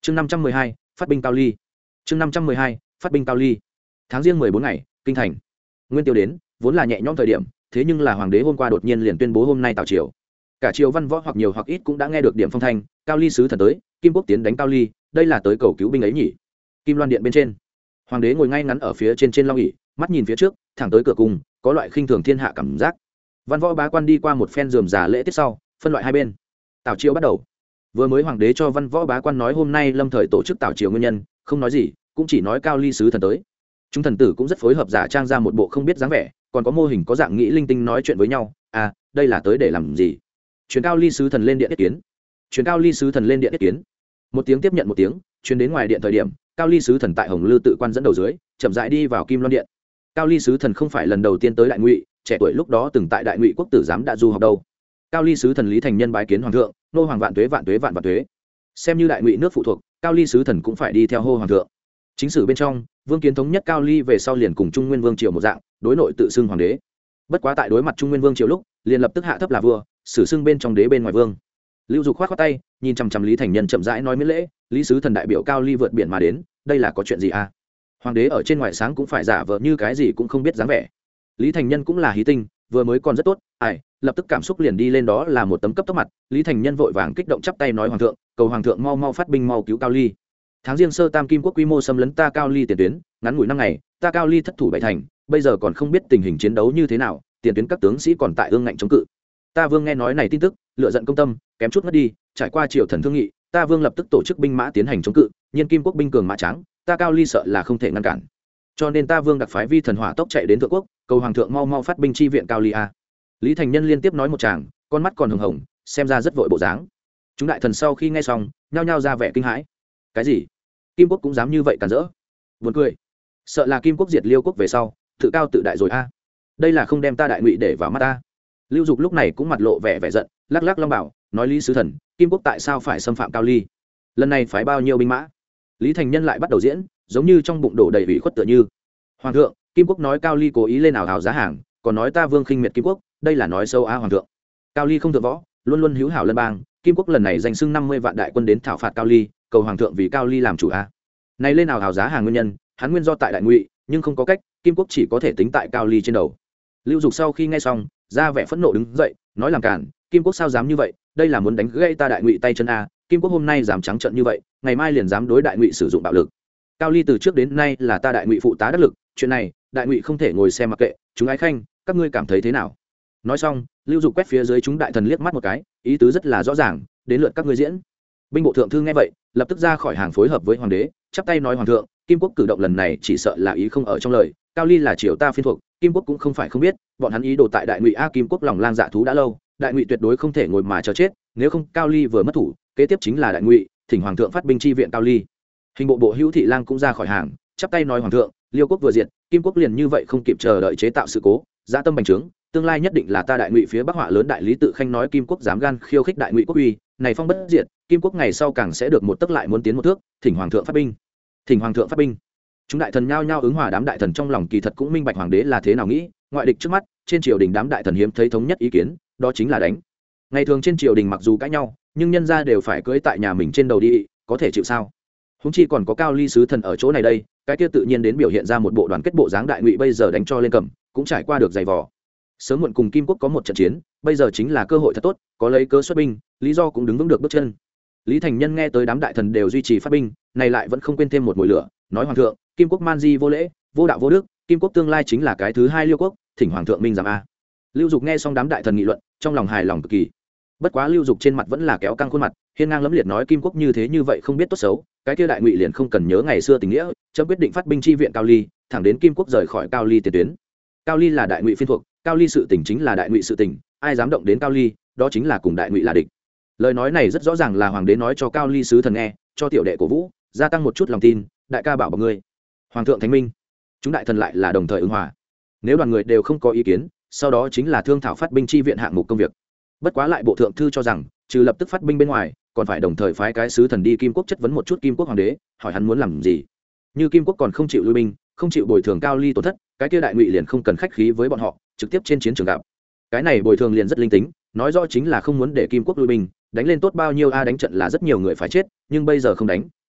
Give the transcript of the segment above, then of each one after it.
chương 512, phát binh cao ly. chương 512, phát binh cao ly. Tháng riêng 14 ngày, kinh thành. Nguyên Tiêu đến, vốn là nhẹ nhõm thời điểm, thế nhưng là hoàng đế hôm qua đột nhiên liền tuyên bố hôm nay tào triều. Cả triều văn võ hoặc nhiều hoặc ít cũng đã nghe được điểm phong thanh, cao ly sứ thần tới, Kim Quốc tiến đánh cao ly, đây là tới cầu cứu binh ấy nhỉ? Kim Loan điện bên trên, hoàng đế ngồi ngay ngắn ở phía trên long ỷ, mắt nhìn phía trước, thẳng tới cửa cung, có loại khinh thường thiên hạ cảm giác. Văn võ bá quan đi qua một phen rườm rà lễ tiết sau, phân loại hai bên. Tào triều bắt đầu. Vừa mới hoàng đế cho văn võ bá quan nói hôm nay lâm thời tổ chức tào triều nguyên nhân, không nói gì, cũng chỉ nói cao ly sứ thần tới. Chúng thần tử cũng rất phối hợp, giả trang ra một bộ không biết dáng vẻ, còn có mô hình có dạng nghĩ linh tinh nói chuyện với nhau. À, đây là tới để làm gì? Truyền cao ly sứ thần lên điện yết kiến. Truyền cao ly sứ thần lên điện yết kiến. Một tiếng tiếp nhận một tiếng, truyền đến ngoài điện thời điểm, cao ly sứ thần tại Hồng Lư tự quan dẫn đầu dưới, chậm rãi đi vào Kim Loan điện. Cao ly sứ thần không phải lần đầu tiên tới Đại Ngụy, trẻ tuổi lúc đó từng tại Đại Ngụy quốc tử giám đã du học đâu. Cao ly sứ thần Lý Thành Nhân bái kiến hoàng thượng, nô hoàng vạn tuế vạn tuế vạn vạn tuế. Xem như Đại Ngụy nước phụ thuộc, cao ly sứ thần cũng phải đi theo hô hoàng thượng. Chính sử bên trong, vương kiến thống nhất cao ly về sau liền cùng Trung Nguyên vương triều một dạng, đối nội tự xưng hoàng đế. Bất quá tại đối mặt Trung Nguyên vương triều lúc, liền lập tức hạ thấp là vua, xử xưng bên trong đế bên ngoài vương. Lưu Dục khoát khoát tay, nhìn chằm chằm Lý Thành Nhân chậm rãi nói miễn lễ, Lý sứ thần đại biểu cao ly vượt biển mà đến, đây là có chuyện gì à? Hoàng đế ở trên ngoài sáng cũng phải giả vờ như cái gì cũng không biết dáng vẻ. Lý Thành Nhân cũng là hí tinh, vừa mới còn rất tốt, lập tức cảm xúc liền đi lên, đó là một tấm cấp tốc mặt. Lý Thành Nhân vội vàng kích động chắp tay nói hoàng thượng, cầu hoàng thượng mau mau phát binh mau cứu cao ly. Tháng riêng sơ tam Kim Quốc quy mô xâm lấn ta cao ly tiền tuyến, ngắn ngủi 5 ngày, ta cao ly thất thủ bảy thành, bây giờ còn không biết tình hình chiến đấu như thế nào, tiền tuyến các tướng sĩ còn tại ương ngạnh chống cự. Ta vương nghe nói này tin tức, lựa giận công tâm, kém chút mất đi, trải qua triều thần thương nghị, ta vương lập tức tổ chức binh mã tiến hành chống cự, nhiên Kim Quốc binh cường mã trắng, ta cao ly sợ là không thể ngăn cản. Cho nên ta vương đặc phái vi thần hỏa tốc chạy đến thượng quốc, cầu hoàng thượng mau mau phát binh chi viện cao ly a. Lý Thành Nhân liên tiếp nói một tràng, con mắt còn hồng hồng, xem ra rất vội bộ dáng. Chúng đại thần sau khi nghe xong, nhao nhao ra vẻ kinh hãi. Cái gì? Kim Quốc cũng dám như vậy cản rỡ? Buồn cười. Sợ là Kim Quốc diệt Liêu quốc về sau, tự cao tự đại rồi a. Đây là không đem ta Đại Ngụy để vào mắt ta. Lưu Dục lúc này cũng mặt lộ vẻ giận, lắc lắc long bảo, nói Lý sứ thần, Kim Quốc tại sao phải xâm phạm cao ly? Lần này phải bao nhiêu binh mã? Lý Thành Nhân lại bắt đầu diễn, giống như trong bụng đổ đầy ủy khuất tựa như. Hoàng thượng, Kim Quốc nói cao ly cố ý lên ảo hào giá hàng, còn nói ta vương khinh miệt Kim Quốc, đây là nói sâu a hoàng thượng. Cao ly không thượng võ, luôn luôn hữu hảo lân bang, Kim Quốc lần này danh xưng 50 vạn đại quân đến thảo phạt cao ly, cầu hoàng thượng vì cao ly làm chủ a. Này lên ảo hào giá hàng nguyên nhân, hắn nguyên do tại Đại Ngụy, nhưng không có cách, Kim Quốc chỉ có thể tính tại cao ly trên đầu. Lưu Dục sau khi nghe xong, ra vẻ phẫn nộ đứng dậy, nói làm cản, Kim Quốc sao dám như vậy, đây là muốn đánh gãy ta Đại Ngụy tay chân a. Kim Quốc hôm nay dám trắng trợn như vậy, ngày mai liền dám đối Đại Ngụy sử dụng bạo lực. Cao ly từ trước đến nay là ta Đại Ngụy phụ tá đắc lực, chuyện này Đại Ngụy không thể ngồi xem mặc kệ, chúng ái khanh, các ngươi cảm thấy thế nào? Nói xong, Lưu Dục quét phía dưới chúng đại thần liếc mắt một cái, ý tứ rất là rõ ràng, đến lượt các ngươi diễn. Binh bộ thượng thư nghe vậy, lập tức ra khỏi hàng phối hợp với hoàng đế, chắp tay nói hoàng thượng, Kim Quốc cử động lần này chỉ sợ là ý không ở trong lời, cao ly là triều ta phiên thuộc, Kim Quốc cũng không phải không biết, bọn hắn ý đồ tại Đại Ngụy a. Kim Quốc lòng lang dạ thú đã lâu, Đại Ngụy tuyệt đối không thể ngồi mà chờ chết, nếu không cao ly vừa mất thủ, kế tiếp chính là Đại Ngụy, thỉnh hoàng thượng phát binh chi viện cao ly. Hình bộ bộ Hữu Thị Lang cũng ra khỏi hàng, chắp tay nói hoàng thượng, Liêu quốc vừa diệt, Kim Quốc liền như vậy không kịp chờ đợi chế tạo sự cố, dã tâm bành trướng, tương lai nhất định là ta Đại Ngụy phía Bắc họa lớn. Đại lý tự khanh nói Kim Quốc dám gan khiêu khích Đại Ngụy quốc uy, này phong bất diệt, Kim Quốc ngày sau càng sẽ được một tấc lại muốn tiến một thước, thỉnh hoàng thượng phát binh. Thỉnh hoàng thượng phát binh. Chúng đại thần nhao nhao ứng hòa, đám đại thần trong lòng kỳ thật cũng minh bạch hoàng đế là thế nào nghĩ, ngoại địch trước mắt, trên triều đình đám đại thần hiếm thấy thống nhất ý kiến, đó chính là đánh. Ngày thường trên triều đình mặc dù cãi nhau, nhưng nhân gia đều phải cưỡi tại nhà mình trên đầu đi, có thể chịu sao? Huống chi còn có cao ly sứ thần ở chỗ này đây, cái kia tự nhiên đến biểu hiện ra một bộ đoàn kết bộ dáng. Đại Ngụy bây giờ đánh cho lên cầm, cũng trải qua được dày vò. Sớm muộn cùng Kim Quốc có một trận chiến, bây giờ chính là cơ hội thật tốt, có lấy cớ xuất binh, lý do cũng đứng vững được bước chân. Lý Thành Nhân nghe tới đám đại thần đều duy trì phát binh, này lại vẫn không quên thêm một mùi lửa, nói hoàng thượng, Kim Quốc man di vô lễ, vô đạo vô đức, Kim Quốc tương lai chính là cái thứ hai Liêu quốc, thỉnh hoàng thượng minh giảm a. Lưu Dục nghe xong đám đại thần nghị luận, trong lòng hài lòng cực kỳ. Bất quá Lưu Dục trên mặt vẫn là kéo căng khuôn mặt, hiên ngang lẫm liệt nói Kim Quốc như thế như vậy không biết tốt xấu, cái kia Đại Ngụy liền không cần nhớ ngày xưa tình nghĩa, chấm quyết định phát binh chi viện cao ly, thẳng đến Kim Quốc rời khỏi cao ly tiền tuyến. Cao ly là Đại Ngụy phiên thuộc, cao ly sự tình chính là Đại Ngụy sự tình, ai dám động đến cao ly, đó chính là cùng Đại Ngụy là địch. Lời nói này rất rõ ràng là hoàng đế nói cho cao ly sứ thần nghe, cho tiểu đệ cổ vũ, gia tăng một chút lòng tin, đại ca bảo bọc ngươi. Hoàng thượng thánh minh. Chúng đại thần lại là đồng thời ứng hòa. Nếu đoàn người đều không có ý kiến, sau đó chính là thương thảo phát binh chi viện hạng mục công việc. Bất quá lại bộ thượng thư cho rằng, trừ lập tức phát binh bên ngoài, còn phải đồng thời phái cái sứ thần đi Kim Quốc chất vấn một chút Kim Quốc hoàng đế, hỏi hắn muốn làm gì. Như Kim Quốc còn không chịu lui binh, không chịu bồi thường cao ly tổn thất, cái kia Đại Ngụy liền không cần khách khí với bọn họ, trực tiếp trên chiến trường gặp. Cái này bồi thường liền rất linh tính, nói rõ chính là không muốn để Kim Quốc lui binh, đánh lên tốt bao nhiêu a. Đánh trận là rất nhiều người phải chết, nhưng bây giờ không đánh,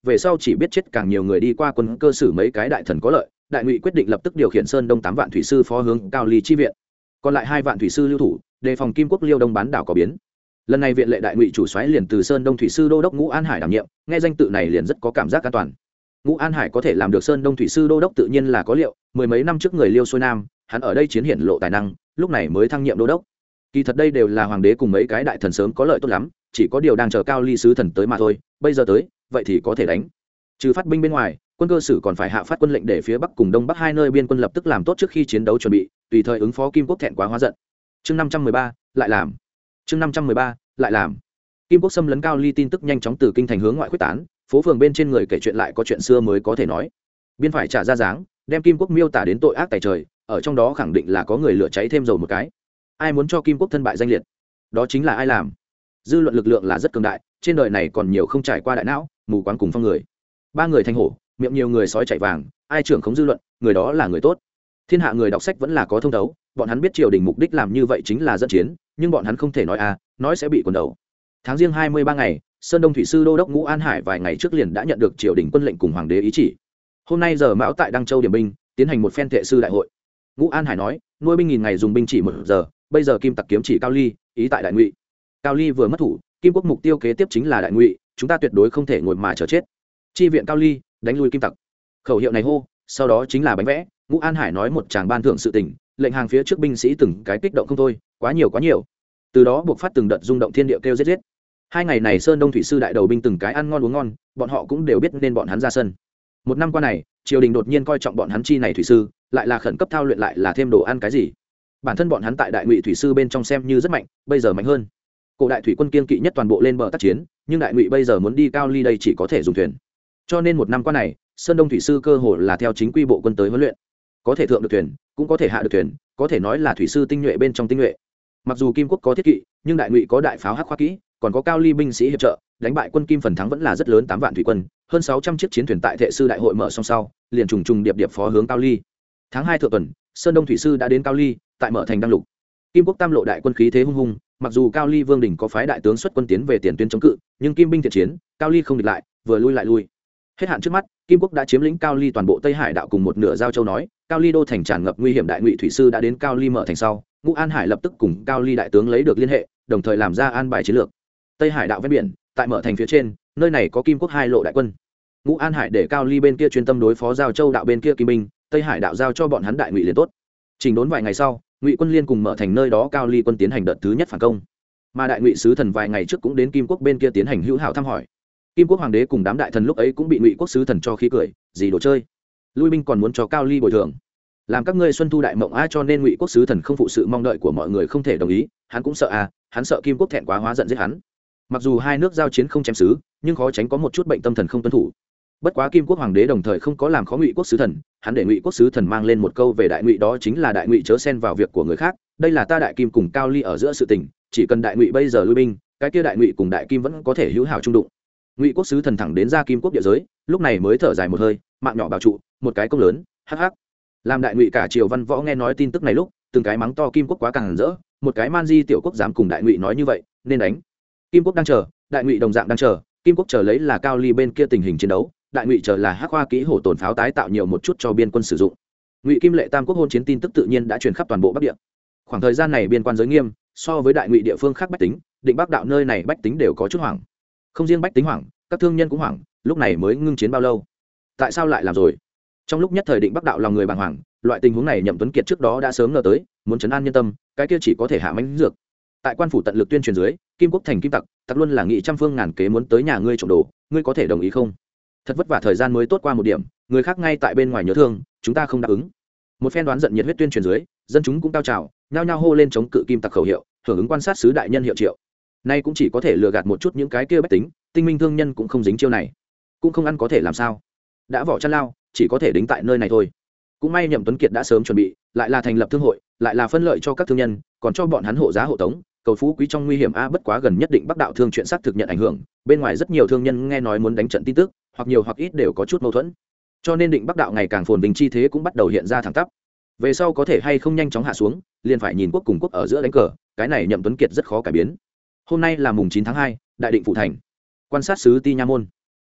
về sau chỉ biết chết càng nhiều người đi qua quân cơ sử mấy cái đại thần có lợi. Đại ngụy quyết định lập tức điều khiển Sơn Đông 8 vạn thủy sư phó hướng Cao Ly chi viện, còn lại 2 vạn thủy sư lưu thủ đề phòng Kim Quốc Liêu Đông bán đảo có biến. Lần này viện lệ đại ngụy chủ soái liền từ Sơn Đông thủy sư đô đốc Ngũ An Hải đảm nhiệm, nghe danh tự này liền rất có cảm giác an toàn. Ngũ An Hải có thể làm được Sơn Đông thủy sư đô đốc tự nhiên là có liệu, mười mấy năm trước người Liêu xuôi Nam, hắn ở đây chiến hiển lộ tài năng, lúc này mới thăng nhiệm đô đốc. Kỳ thật đây đều là hoàng đế cùng mấy cái đại thần sớm có lợi tốt lắm, chỉ có điều đang chờ Cao Ly sứ thần tới mà thôi, bây giờ tới, vậy thì có thể đánh. Trừ phát binh bên ngoài, quân cơ sử còn phải hạ phát quân lệnh để phía bắc cùng đông bắc hai nơi biên quân lập tức làm tốt trước khi chiến đấu chuẩn bị, tùy thời ứng phó Kim Quốc thẹn quá hóa giận. Chương 513, lại làm. Chương 513, lại làm. Kim Quốc xâm lấn Cao Ly tin tức nhanh chóng từ kinh thành hướng ngoại khuếch tán, phố phường bên trên người kể chuyện lại có chuyện xưa mới có thể nói. Biên phải trả ra dáng, đem Kim Quốc miêu tả đến tội ác tày trời, ở trong đó khẳng định là có người lửa cháy thêm dầu một cái. Ai muốn cho Kim Quốc thân bại danh liệt, đó chính là ai làm. Dư luận lực lượng là rất cường đại, trên đời này còn nhiều không trải qua đại não, mù quáng cùng phong người. Ba người thành hổ, miệng nhiều người sói chạy vàng, ai trưởng khống dư luận, người đó là người tốt. Thiên hạ người đọc sách vẫn là có thông thấu, bọn hắn biết triều đình mục đích làm như vậy chính là dẫn chiến, nhưng bọn hắn không thể nói nói sẽ bị quần đầu. Tháng riêng 23 ngày, Sơn Đông thủy sư đô đốc Ngũ An Hải vài ngày trước liền đã nhận được triều đình quân lệnh cùng hoàng đế ý chỉ. Hôm nay giờ mão tại Đăng Châu điểm binh, tiến hành một phen thệ sư đại hội. Ngũ An Hải nói, nuôi binh nghìn ngày dùng binh chỉ 1 giờ, bây giờ Kim Tặc kiếm chỉ Cao Ly, ý tại đại ngụy. Cao Ly vừa mất thủ, Kim Quốc mục tiêu kế tiếp chính là đại ngụy, chúng ta tuyệt đối không thể ngồi mà chờ chết. Chi viện Cao Ly, đánh lui Kim Tặc. Khẩu hiệu này hô, sau đó chính là bánh vẽ. Ngũ An Hải nói một tràng ban thưởng sự tình, lệnh hàng phía trước binh sĩ từng cái kích động không thôi, quá nhiều quá nhiều. Từ đó buộc phát từng đợt rung động thiên địa kêu giết giết. 2 ngày này Sơn Đông thủy sư đại đầu binh từng cái ăn ngon uống ngon, bọn họ cũng đều biết nên bọn hắn ra sân. Một năm qua này, triều đình đột nhiên coi trọng bọn hắn chi này thủy sư, lại là khẩn cấp thao luyện lại là thêm đồ ăn cái gì. Bản thân bọn hắn tại đại ngụy thủy sư bên trong xem như rất mạnh, bây giờ mạnh hơn. Cổ đại thủy quân kiên kỵ nhất toàn bộ lên bờ tác chiến, nhưng đại ngụy bây giờ muốn đi Cao Ly đây chỉ có thể dùng thuyền. Cho nên một năm qua này, Sơn Đông thủy sư cơ hồ là theo chính quy bộ quân tới huấn luyện, có thể thượng được thuyền, cũng có thể hạ được thuyền, có thể nói là thủy sư tinh nhuệ bên trong tinh nhuệ. Mặc dù Kim Quốc có thiết kỵ, nhưng đại ngụy có đại pháo hắc khoa kỹ, còn có Cao Ly binh sĩ hiệp trợ, đánh bại quân Kim phần thắng vẫn là rất lớn, 8 vạn thủy quân, hơn 600 chiếc chiến thuyền tại thệ sư đại hội mở xong sau, liền trùng trùng điệp điệp phó hướng Cao Ly. Tháng 2 thượng tuần, Sơn Đông thủy sư đã đến Cao Ly, tại mở thành đăng lục. Kim Quốc tam lộ đại quân khí thế hung hùng, mặc dù Cao Ly Vương đỉnh có phái đại tướng xuất quân tiến về tiền tuyến chống cự, nhưng Kim binh thiện chiến, Cao Ly không địch lại, vừa lui lại lui. Hết hạn trước mắt, Kim Quốc đã chiếm lĩnh Cao Ly toàn bộ Tây Hải đạo cùng một nửa giao châu nói, Cao Ly đô thành tràn ngập nguy hiểm, đại ngụy thủy sư đã đến Cao Ly mở thành sau, Ngũ An Hải lập tức cùng Cao Ly đại tướng lấy được liên hệ, đồng thời làm ra an bài chiến lược. Tây Hải đạo ven biển, tại mở thành phía trên, nơi này có Kim Quốc 2 lộ đại quân. Ngũ An Hải để Cao Ly bên kia chuyên tâm đối phó giao châu đạo bên kia Kim binh, Tây Hải đạo giao cho bọn hắn đại ngụy liền tốt. Trình đốn vài ngày sau, Ngụy quân liên cùng mở thành nơi đó Cao Ly quân tiến hành đợt thứ nhất phản công. Mà đại ngụy sứ thần vài ngày trước cũng đến Kim Quốc bên kia tiến hành hữu hảo thăm hỏi. Kim Quốc hoàng đế cùng đám đại thần lúc ấy cũng bị Ngụy quốc sứ thần cho khí cười, gì đồ chơi. Lui binh còn muốn cho Cao Ly bồi thường. Làm các ngươi xuân thu đại mộng cho nên Ngụy quốc sứ thần không phụ sự mong đợi của mọi người không thể đồng ý, hắn cũng sợ hắn sợ Kim Quốc thẹn quá hóa giận giết hắn. Mặc dù hai nước giao chiến không chém sứ, nhưng khó tránh có một chút bệnh tâm thần không tuân thủ. Bất quá Kim Quốc hoàng đế đồng thời không có làm khó Ngụy quốc sứ thần, hắn để Ngụy quốc sứ thần mang lên một câu về đại ngụy, đó chính là đại ngụy chớ xen vào việc của người khác, đây là ta đại kim cùng Cao Ly ở giữa sự tình, chỉ cần đại ngụy bây giờ lui binh, cái kia đại ngụy cùng đại kim vẫn có thể hữu hảo trung đụng. Ngụy quốc sứ thần thẳng đến ra Kim Quốc địa giới, lúc này mới thở dài một hơi, mạng nhỏ bảo trụ, một cái công lớn, hắc hắc. Làm đại ngụy cả triều văn võ nghe nói tin tức này lúc, từng cái mắng to Kim Quốc quá càng rỡ, một cái man di tiểu quốc dám cùng đại ngụy nói như vậy, nên đánh. Kim Quốc đang chờ, đại ngụy đồng dạng đang chờ, Kim Quốc chờ lấy là Cao Ly bên kia tình hình chiến đấu, đại ngụy chờ là hắc hoa kỹ hổ tổn pháo tái tạo nhiều một chút cho biên quân sử dụng. Ngụy Kim Lệ tam quốc hôn chiến tin tức tự nhiên đã truyền khắp toàn bộ Bắc Địa. Khoảng thời gian này biên quan giới nghiêm, so với đại ngụy địa phương khác bách tính, Định Bắc đạo nơi này bách tính đều có chút hoảng. Không riêng bách tính hoảng, các thương nhân cũng hoảng, lúc này mới ngưng chiến bao lâu? Tại sao lại làm rồi? Trong lúc nhất thời Định Bắc đạo lòng người bàng hoàng, loại tình huống này Nhậm Tuấn Kiệt trước đó đã sớm ngờ tới, muốn trấn an nhân tâm, cái kia chỉ có thể hạ mãnh dược. Tại quan phủ tận lực tuyên truyền dưới, Kim Quốc thành kim tặc, tặc luôn là nghị trăm phương ngàn kế muốn tới nhà ngươi trộm đồ, ngươi có thể đồng ý không? Thật vất vả thời gian mới tốt qua một điểm, người khác ngay tại bên ngoài nhớ thương, chúng ta không đáp ứng. Một phen đoán giận nhiệt huyết tuyên truyền dưới, dân chúng cũng cao trào, nhao nhao hô lên chống cự kim tặc khẩu hiệu, hưởng ứng quan sát sứ đại nhân hiệu triệu. Nay cũng chỉ có thể lừa gạt một chút những cái kia bách tính, tinh minh thương nhân cũng không dính chiêu này, cũng không ăn có thể làm sao? Đã vỏ chăn lao, chỉ có thể đính tại nơi này thôi. Cũng may Nhậm Tuấn Kiệt đã sớm chuẩn bị, lại là thành lập thương hội, lại là phân lợi cho các thương nhân, còn cho bọn hắn hộ giá hộ tống, cầu phú quý trong nguy hiểm bất quá gần nhất Định Bắc đạo thương chuyện xác thực nhận ảnh hưởng, bên ngoài rất nhiều thương nhân nghe nói muốn đánh trận tin tức, hoặc nhiều hoặc ít đều có chút mâu thuẫn. Cho nên Định Bắc đạo ngày càng phồn vinh chi thế cũng bắt đầu hiện ra thẳng tắp. Về sau có thể hay không nhanh chóng hạ xuống, liền phải nhìn quốc cùng quốc ở giữa đánh cờ, cái này Nhậm Tuấn Kiệt rất khó cải biến. Hôm nay là mùng 9 tháng 2, đại định phủ thành. Quan sát sứ Ti Nha môn.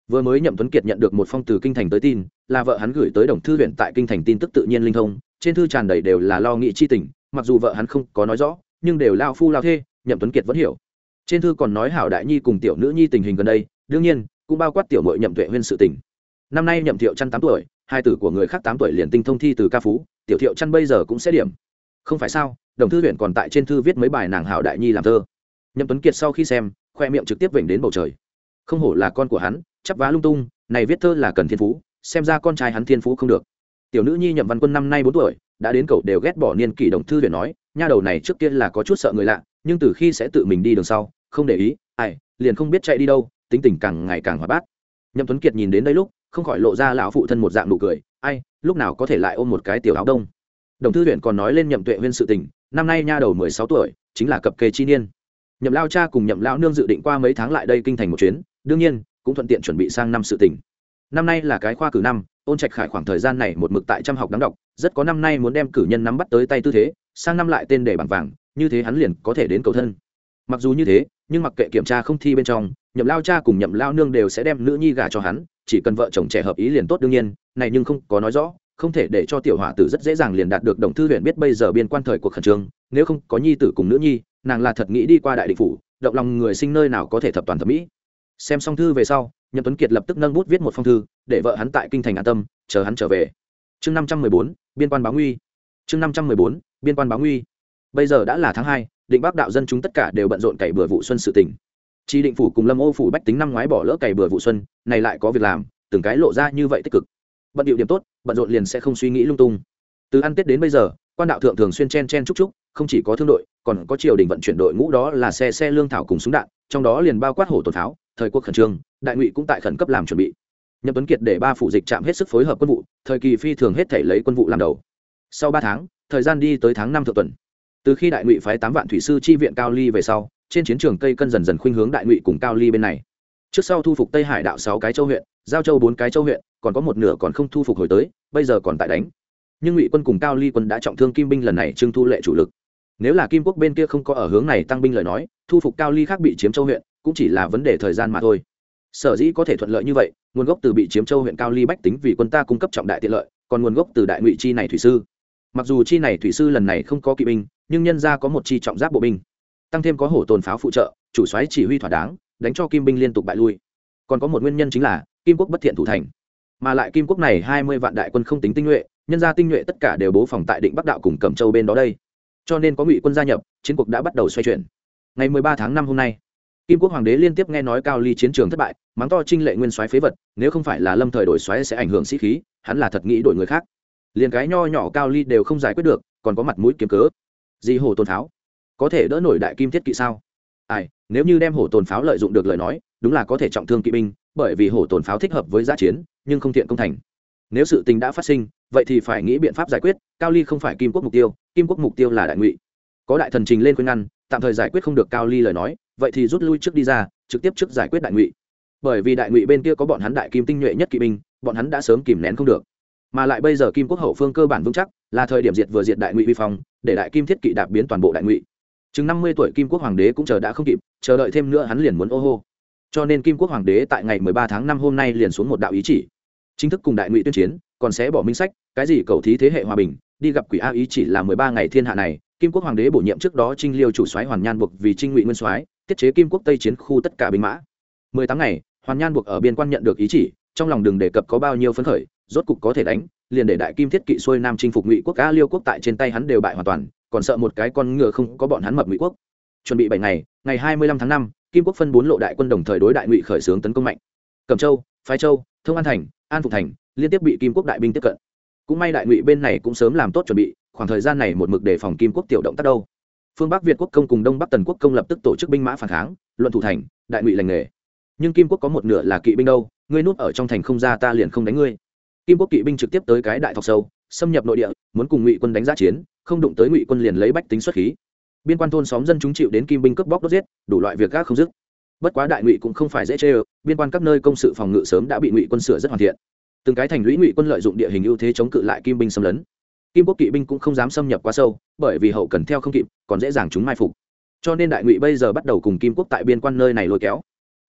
Vừa mới Nhậm Tuấn Kiệt nhận được một phong từ kinh thành tới tin, là vợ hắn gửi tới Đồng Thư huyện tại kinh thành tin tức tự nhiên linh thông, trên thư tràn đầy đều là lo nghĩ chi tình, mặc dù vợ hắn không có nói rõ, nhưng đều lao phu lao thê, Nhậm Tuấn Kiệt vẫn hiểu. Trên thư còn nói hảo đại nhi cùng tiểu nữ nhi tình hình gần đây, đương nhiên cũng bao quát tiểu muội Nhậm Tuệ Huyên sự tình. Năm nay Nhậm Thiệu Chân 8 tuổi, hai tử của người khác 8 tuổi liền tinh thông thi từ ca phú, tiểu Thiệu Chân bây giờ cũng sẽ điểm. Không phải sao? Đồng Thư huyện còn tại trên thư viết mấy bài nàng hảo đại nhi làm thơ. Nhậm Tuấn Kiệt sau khi xem, khoe miệng trực tiếp vểnh đến bầu trời. Không hổ là con của hắn, chắp vá lung tung, này viết thơ là cần thiên phú, xem ra con trai hắn thiên phú không được. Tiểu nữ nhi Nhậm Văn Quân năm nay 4 tuổi, đã đến cậu đều ghét bỏ niên kỷ. Đồng Thư huyện nói, nha đầu này trước kia là có chút sợ người lạ, nhưng từ khi sẽ tự mình đi đường sau, không để ý, ai, liền không biết chạy đi đâu, tính tình càng ngày càng hoạt bát. Nhậm Tuấn Kiệt nhìn đến đây lúc, không khỏi lộ ra lão phụ thân một dạng nụ cười, ai, lúc nào có thể lại ôm một cái tiểu áo đông. Đồng Thư huyện còn nói lên Nhậm Tuệ Huyên sự tình, năm nay nha đầu 16 tuổi, chính là cập kê chi niên. Nhậm lao cha cùng Nhậm lão nương dự định qua mấy tháng lại đây kinh thành một chuyến, đương nhiên cũng thuận tiện chuẩn bị sang năm sự tình. Năm nay là cái khoa cử năm, Ôn Trạch Khải khoảng thời gian này một mực tại chăm học đáng đọc, rất có năm nay muốn đem cử nhân nắm bắt tới tay tư thế, sang năm lại tên để bằng vàng, như thế hắn liền có thể đến cầu thân. Mặc dù như thế, nhưng mặc kệ kiểm tra không thi bên trong, Nhậm lao cha cùng Nhậm lao nương đều sẽ đem nữ nhi gả cho hắn, chỉ cần vợ chồng trẻ hợp ý liền tốt. đương nhiên, này nhưng không có nói rõ, không thể để cho tiểu hỏa tử rất dễ dàng liền đạt được. Đồng Thư huyện biết bây giờ biên quan thời cuộc khẩn trương, nếu không có nhi tử cùng nữ nhi, nàng là thật nghĩ đi qua đại định phủ, động lòng người sinh nơi nào có thể thập toàn thập mỹ. Xem xong thư về sau, Nhậm Tuấn Kiệt lập tức nâng bút viết một phong thư, để vợ hắn tại kinh thành an tâm, chờ hắn trở về. Chương 514, biên quan báo nguy. Chương 514, biên quan báo nguy. Bây giờ đã là tháng 2, Định Bắc đạo dân chúng tất cả đều bận rộn cày bừa vụ xuân sự tình. Chi Định phủ cùng Lâm Ô phủ bách tính năm ngoái bỏ lỡ cày bừa vụ xuân, này lại có việc làm, từng cái lộ ra như vậy tích cực. Bận điệu điểm tốt, bận rộn liền sẽ không suy nghĩ lung tung. Từ ăn Tết đến bây giờ, quan đạo thượng thường xuyên chen chen chúc chúc, không chỉ có thương đội, còn có triều đình vận chuyển đội ngũ, đó là xe lương thảo cùng súng đạn, trong đó liền bao quát hổ tồn pháo. Thời cuộc khẩn trương, đại ngụy cũng tại khẩn cấp làm chuẩn bị. Nhậm Tuấn Kiệt để 3 phủ dịch trạm hết sức phối hợp quân vụ, thời kỳ phi thường hết thể lấy quân vụ làm đầu. Sau 3 tháng, thời gian đi tới tháng 5 thượng tuần. Từ khi đại ngụy phái 8 vạn thủy sư chi viện Cao Ly về sau, trên chiến trường cây cân dần dần khuynh hướng đại ngụy cùng Cao Ly bên này. Trước sau thu phục Tây Hải đạo 6 cái châu huyện, Giao Châu 4 cái châu huyện, còn có một nửa còn không thu phục hồi tới, bây giờ còn tại đánh. Nhưng ngụy quân cùng Cao Ly quân đã trọng thương Kim binh lần này trưng thu lệ chủ lực. Nếu là Kim quốc bên kia không có ở hướng này tăng binh lời nói, thu phục Cao Ly khác bị chiếm châu huyện, cũng chỉ là vấn đề thời gian mà thôi. Sở dĩ có thể thuận lợi như vậy, nguồn gốc từ bị chiếm châu huyện Cao Ly bách tính vì quân ta cung cấp trọng đại tiện lợi, còn nguồn gốc từ đại ngụy chi này thủy sư. Mặc dù chi này thủy sư lần này không có kỵ binh, nhưng nhân ra có một chi trọng giáp bộ binh, tăng thêm có hổ tồn pháo phụ trợ, chủ soái chỉ huy thỏa đáng, đánh cho Kim binh liên tục bại lui. Còn có một nguyên nhân chính là Kim quốc bất thiện thủ thành, mà lại Kim quốc này 20 vạn đại quân không tính tinh nhuệ, nhân ra tinh nhuệ tất cả đều bố phòng tại Định Bắc đạo cùng Cẩm Châu bên đó đây. Cho nên có ngụy quân gia nhập, chiến cuộc đã bắt đầu xoay chuyển. Ngày 13 tháng 5 hôm nay, Kim quốc hoàng đế liên tiếp nghe nói Cao Ly chiến trường thất bại, mắng to Trinh Lệ nguyên soái phế vật, nếu không phải là lâm thời đổi soái sẽ ảnh hưởng sĩ khí, hắn là thật nghĩ đổi người khác. Liền cái nho nhỏ Cao Ly đều không giải quyết được, còn có mặt mũi kiếm cớ gì hổ tồn pháo, có thể đỡ nổi đại kim thiết kỵ sao? Ai, nếu như đem hổ tồn pháo lợi dụng được lời nói, đúng là có thể trọng thương kỵ binh, bởi vì hổ tồn pháo thích hợp với giã chiến, nhưng không thiện công thành. Nếu sự tình đã phát sinh, vậy thì phải nghĩ biện pháp giải quyết. Cao Ly không phải Kim quốc mục tiêu, Kim quốc mục tiêu là đại ngụy. Có đại thần trình lên khuyên ngăn, tạm thời giải quyết không được Cao Ly lời nói, vậy thì rút lui trước đi ra, trực tiếp trước giải quyết đại ngụy. Bởi vì đại ngụy bên kia có bọn hắn đại kim tinh nhuệ nhất kỵ binh, bọn hắn đã sớm kìm nén không được. Mà lại bây giờ Kim quốc hậu phương cơ bản vững chắc, là thời điểm diệt vừa diệt đại ngụy vi phong, để đại kim thiết kỵ đạp biến toàn bộ đại ngụy. Chừng 50 tuổi Kim quốc hoàng đế cũng chờ đã không kịp, chờ đợi thêm nữa hắn liền muốn ô hô. Cho nên Kim quốc hoàng đế tại ngày 13 tháng 5 hôm nay liền xuống một đạo ý chỉ, chính thức cùng đại ngụy tuyên chiến, còn sẽ bỏ minh sách, cái gì cầu thí thế hệ hòa bình, đi gặp quỷ a. Ý chỉ là 13 ngày thiên hạ này, Kim quốc hoàng đế bổ nhiệm trước đó Trinh Liêu chủ soái Hoàn Nhan buộc vì Trinh Ngụy nguyên soái, tiết chế Kim quốc Tây chiến khu tất cả binh mã. 18 ngày, Hoàn Nhan buộc ở biên quan nhận được ý chỉ, trong lòng đừng đề cập có bao nhiêu phấn khởi, rốt cục có thể đánh, liền để đại kim thiết kỵ xuôi nam chinh phục Ngụy quốc. A Liêu quốc tại trên tay hắn đều bại hoàn toàn, còn sợ một cái con ngựa không có bọn hắn mập Ngụy quốc. Chuẩn bị 7 ngày, ngày 25 tháng 5, Kim quốc phân 4 lộ đại quân đồng thời đối đại Ngụy khởi xướng tấn công mạnh. Cẩm Châu, Phái Châu, Thông An thành, An Phục thành liên tiếp bị Kim quốc đại binh tiếp cận. Cũng may đại Ngụy bên này cũng sớm làm tốt chuẩn bị, khoảng thời gian này một mực đề phòng Kim quốc tiểu động tác đâu. Phương Bắc Việt quốc công cùng Đông Bắc Tần quốc công lập tức tổ chức binh mã phản kháng, luận thủ thành, đại Ngụy lành nghề. Nhưng Kim quốc có một nửa là kỵ binh đâu, ngươi núp ở trong thành không ra ta liền không đánh ngươi. Kim quốc kỵ binh trực tiếp tới cái đại thọc sâu, xâm nhập nội địa, muốn cùng Ngụy quân đánh giá chiến, không đụng tới Ngụy quân liền lấy bách tính xuất khí. Biên quan thôn xóm dân chúng chịu đến Kim binh cướp bóc đốt giết, đủ loại việc gác không dứt. Bất quá đại Ngụy cũng không phải dễ chơi, biên quan các nơi công sự phòng ngự sớm đã bị Ngụy quân sửa rất hoàn thiện. Từng cái thành lũy Ngụy quân lợi dụng địa hình ưu thế chống cự lại Kim binh xâm lấn. Kim quốc kỵ binh cũng không dám xâm nhập quá sâu, bởi vì hậu cần theo không kịp, còn dễ dàng chúng mai phục. Cho nên đại Ngụy bây giờ bắt đầu cùng Kim quốc tại biên quan nơi này lôi kéo.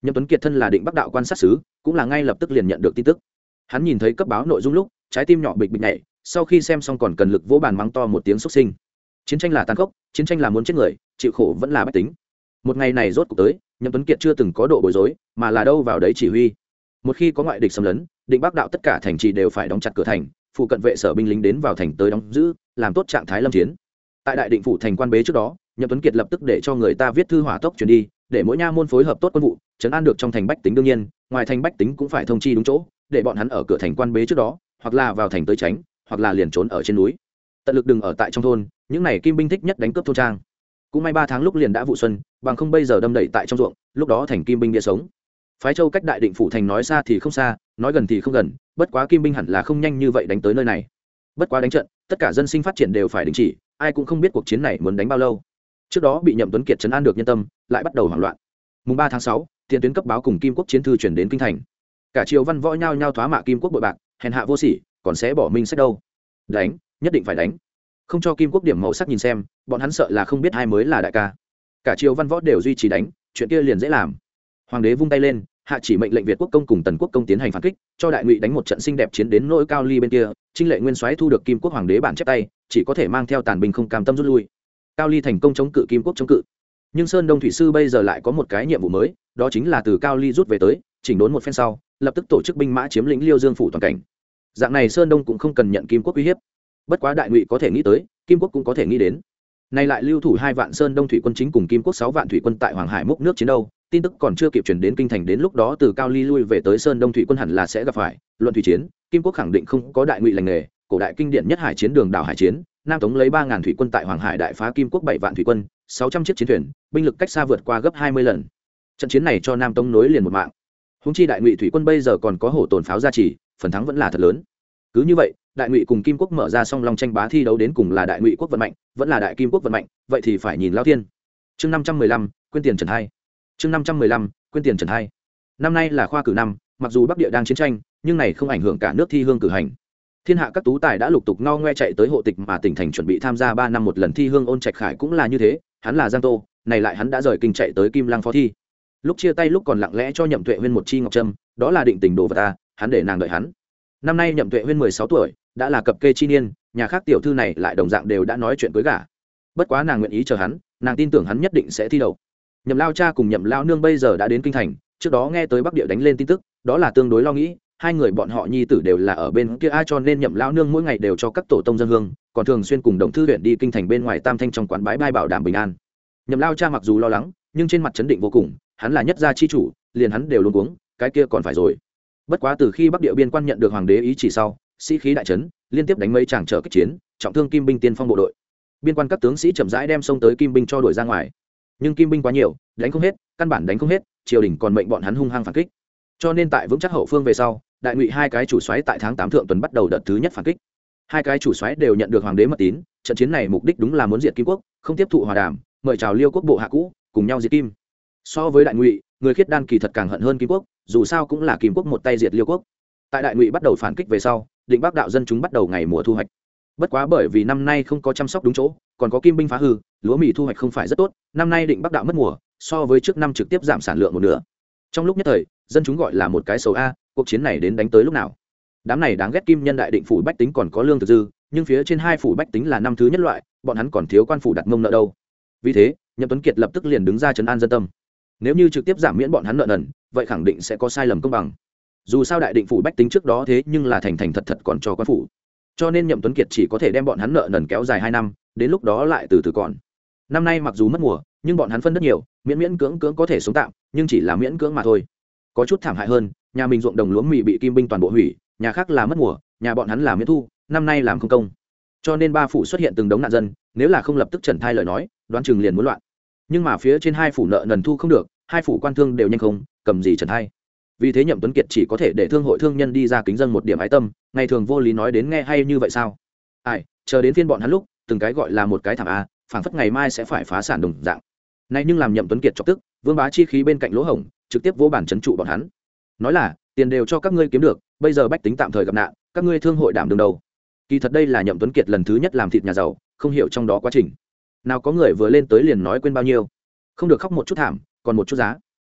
Nhậm Tuấn Kiệt thân là Định Bắc đạo quan sát sứ, cũng là ngay lập tức liền nhận được tin tức. Hắn nhìn thấy cấp báo nội dung lúc, trái tim nhỏ bịch bịch nhảy, sau khi xem xong còn cần lực vỗ bàn mắng to một tiếng xúc sinh. Chiến tranh là tàn khốc, chiến tranh là muốn chết người, chịu khổ vẫn là bách tính. Một ngày này rốt cuộc tới, Nhậm Tuấn Kiệt chưa từng có độ bối rối, mà là đâu vào đấy chỉ huy. Một khi có ngoại địch xâm lấn, Định Bắc đạo tất cả thành trì đều phải đóng chặt cửa thành, phụ cận vệ sở binh lính đến vào thành tới đóng giữ, làm tốt trạng thái lâm chiến. Tại đại định phủ thành quan bế trước đó, Nhậm Tuấn Kiệt lập tức để cho người ta viết thư hỏa tốc truyền đi, để mỗi nha môn phối hợp tốt quân vụ, trấn an được trong thành bách tính. đương nhiên, ngoài thành bách tính cũng phải thông chi đúng chỗ, để bọn hắn ở cửa thành quan bế trước đó, hoặc là vào thành tới tránh, hoặc là liền trốn ở trên núi. Tận lực đừng ở tại trong thôn, những này kim binh thích nhất đánh cướp thôn trang. Cũng may 3 tháng lúc liền đã vụ xuân, bằng không bây giờ đâm đẩy tại trong ruộng, lúc đó thành kim binh bia sống. Phái Châu cách đại định phủ thành nói xa thì không xa, nói gần thì không gần, bất quá kim binh hẳn là không nhanh như vậy đánh tới nơi này. Bất quá đánh trận, tất cả dân sinh phát triển đều phải đình chỉ, ai cũng không biết cuộc chiến này muốn đánh bao lâu. Trước đó bị Nhậm Tuấn Kiệt trấn an được nhân tâm, lại bắt đầu hoảng loạn. Mùng 3 tháng 6, tiền tuyến cấp báo cùng Kim Quốc chiến thư chuyển đến kinh thành. Cả triều văn võ nhao nhao thoá mạ Kim Quốc bội bạc, hèn hạ vô sỉ, còn sẽ bỏ minh sách đâu. Đánh, nhất định phải đánh. Không cho Kim Quốc điểm màu sắc nhìn xem, bọn hắn sợ là không biết ai mới là đại ca. Cả triều văn võ đều duy trì đánh, chuyện kia liền dễ làm. Hoàng đế vung tay lên, hạ chỉ mệnh lệnh Việt quốc công cùng Tần quốc công tiến hành phản kích, cho Đại Ngụy đánh một trận xinh đẹp chiến đến nỗi Cao Ly bên kia, Trinh Lệ Nguyên soái thu được Kim Quốc hoàng đế bản chép tay, chỉ có thể mang theo tàn binh không cam tâm rút lui. Cao Ly thành công chống cự Kim Quốc chống cự. Nhưng Sơn Đông thủy sư bây giờ lại có một cái nhiệm vụ mới, đó chính là từ Cao Ly rút về tới, chỉnh đốn một phen sau, lập tức tổ chức binh mã chiếm lĩnh Liêu Dương phủ toàn cảnh. Dạng này Sơn Đông cũng không cần nhận Kim Quốc uy hiếp. Bất quá Đại Ngụy có thể nghĩ tới, Kim Quốc cũng có thể nghĩ đến. Nay lại lưu thủ 2 vạn Sơn Đông thủy quân chính cùng Kim Quốc 6 vạn thủy quân tại Hoàng Hải múc nước chiến đấu, tin tức còn chưa kịp truyền đến kinh thành, đến lúc đó từ Cao Ly lui về tới Sơn Đông thủy quân hẳn là sẽ gặp phải luận thủy chiến. Kim Quốc khẳng định không có Đại Ngụy lành nghề, cổ đại kinh điển nhất hải chiến đường đảo hải chiến, Nam Tống lấy 3000 thủy quân tại Hoàng Hải đại phá Kim Quốc 7 vạn thủy quân, 600 chiếc chiến thuyền, binh lực cách xa vượt qua gấp 20 lần. Trận chiến này cho Nam Tống nối liền một mạng. Huống chi Đại Ngụy thủy quân bây giờ còn có hổ tồn pháo gia trì, phần thắng vẫn là thật lớn. Cứ như vậy, Đại Ngụy cùng Kim Quốc mở ra song long tranh bá thi đấu, đến cùng là Đại Ngụy quốc vận mạnh, vẫn là Đại Kim quốc vận mạnh, vậy thì phải nhìn lao thiên. Chương 515, quyên tiền trần hai. Chương 515, quyên tiền trần hai. Năm nay là khoa cử năm, mặc dù Bắc Địa đang chiến tranh, nhưng này không ảnh hưởng cả nước thi hương cử hành. Thiên hạ các tú tài đã lục tục ngao ngoe chạy tới hộ tịch mà tỉnh thành chuẩn bị tham gia 3 năm một lần thi hương. Ôn Trạch Khải cũng là như thế, hắn là Giang Tô, này lại hắn đã rời kinh chạy tới Kim Lăng phó thi. Lúc chia tay lúc còn lặng lẽ cho Nhậm Tuệ Huyên một chi ngọc trâm, đó là định tình đồ vật ta, hắn để nàng đợi hắn. Năm nay Nhậm Tuệ Huyên 16 tuổi, đã là cập kê chi niên, nhà khác tiểu thư này lại đồng dạng đều đã nói chuyện cưới gả. Bất quá nàng nguyện ý chờ hắn, nàng tin tưởng hắn nhất định sẽ thi đậu. Nhậm lao cha cùng Nhậm lao nương bây giờ đã đến kinh thành, trước đó nghe tới Bắc Địa đánh lên tin tức, đó là tương đối lo nghĩ, hai người bọn họ nhi tử đều là ở bên kia ai, cho nên Nhậm lao nương mỗi ngày đều cho các tổ tông dân hương, còn thường xuyên cùng Đồng Thư huyện đi kinh thành bên ngoài Tam Thanh trong quán bái bai bảo đảm bình an. Nhậm lao cha mặc dù lo lắng, nhưng trên mặt chấn định vô cùng, hắn là nhất gia chi chủ, liền hắn đều luống cuống, cái kia còn phải rồi. Bất quá từ khi Bắc Địa biên quan nhận được hoàng đế ý chỉ sau, sĩ khí đại trấn, liên tiếp đánh mấy tràng trở kích chiến, trọng thương kim binh tiên phong bộ đội. Biên quan các tướng sĩ chậm rãi đem xông tới kim binh cho đuổi ra ngoài. Nhưng kim binh quá nhiều, đánh không hết, căn bản đánh không hết, triều đình còn mệnh bọn hắn hung hăng phản kích. Cho nên tại vững chắc hậu phương về sau, Đại Ngụy 2 cái chủ soái tại tháng 8 thượng tuần bắt đầu đợt thứ nhất phản kích. 2 cái chủ soái đều nhận được hoàng đế mật tín, trận chiến này mục đích đúng là muốn diệt Kim quốc, không tiếp thụ hòa đàm, mời chào Liêu quốc bộ hạ cũ, cùng nhau diệt Kim. So với Đại Ngụy, người khiết đan kỳ thật càng hận hơn Kim quốc, dù sao cũng là Kim quốc một tay diệt Liêu quốc. Tại Đại Ngụy bắt đầu phản kích về sau, Định Bắc đạo dân chúng bắt đầu ngày mùa thu hoạch. Bất quá bởi vì năm nay không có chăm sóc đúng chỗ, còn có kim binh phá hư, lúa mì thu hoạch không phải rất tốt, năm nay Định Bắc đạo mất mùa, so với trước năm trực tiếp giảm sản lượng một nửa. Trong lúc nhất thời, dân chúng gọi là một cái xấu a, cuộc chiến này đến đánh tới lúc nào? Đám này đáng ghét Kim nhân đại định phủ bách tính còn có lương thực dư, nhưng phía trên 2 phủ bách tính là năm thứ nhất loại, bọn hắn còn thiếu quan phủ đặt mông nợ đâu. Vì thế, Nhậm Tuấn Kiệt lập tức liền đứng ra trấn an dân tâm. Nếu như trực tiếp giảm miễn bọn hắn nợ nần, vậy khẳng định sẽ có sai lầm công bằng. Dù sao đại định phủ bách tính trước đó thế nhưng là thành thành thật thật còn cho quan phủ, cho nên Nhậm Tuấn Kiệt chỉ có thể đem bọn hắn nợ nần kéo dài 2 năm, đến lúc đó lại từ từ còn. Năm nay mặc dù mất mùa, nhưng bọn hắn phân rất nhiều, miễn miễn cưỡng cưỡng có thể sống tạm, nhưng chỉ là miễn cưỡng mà thôi. Có chút thảm hại hơn, nhà mình ruộng đồng lúa mì bị kim binh toàn bộ hủy, nhà khác là mất mùa, nhà bọn hắn là miễn thu, năm nay làm không công. Cho nên 3 phủ xuất hiện từng đống nạn dân, nếu là không lập tức trần thai lời nói, đoán chừng liền muốn loạn. Nhưng mà phía trên 2 phủ nợ nần thu không được, 2 phủ quan thương đều nhanh không, cầm gì trần thai. Vì thế Nhậm Tuấn Kiệt chỉ có thể để thương hội thương nhân đi ra kính dân một điểm ái tâm, ngày thường vô lý nói đến nghe hay như vậy sao? Ai, chờ đến phiên bọn hắn lúc, từng cái gọi là một cái thảm a, phảng phất ngày mai sẽ phải phá sản đồng dạng. Này nhưng làm Nhậm Tuấn Kiệt chọc tức, Vương Bá chi khí bên cạnh lỗ hổng, trực tiếp vỗ bản trấn trụ bọn hắn. Nói là, tiền đều cho các ngươi kiếm được, bây giờ bách tính tạm thời gặp nạn, các ngươi thương hội đảm đương đầu. Kỳ thật đây là Nhậm Tuấn Kiệt lần thứ nhất làm thịt nhà giàu, không hiểu trong đó quá trình. Nào có người vừa lên tới liền nói quên bao nhiêu, không được khóc một chút thảm, còn một chút giá.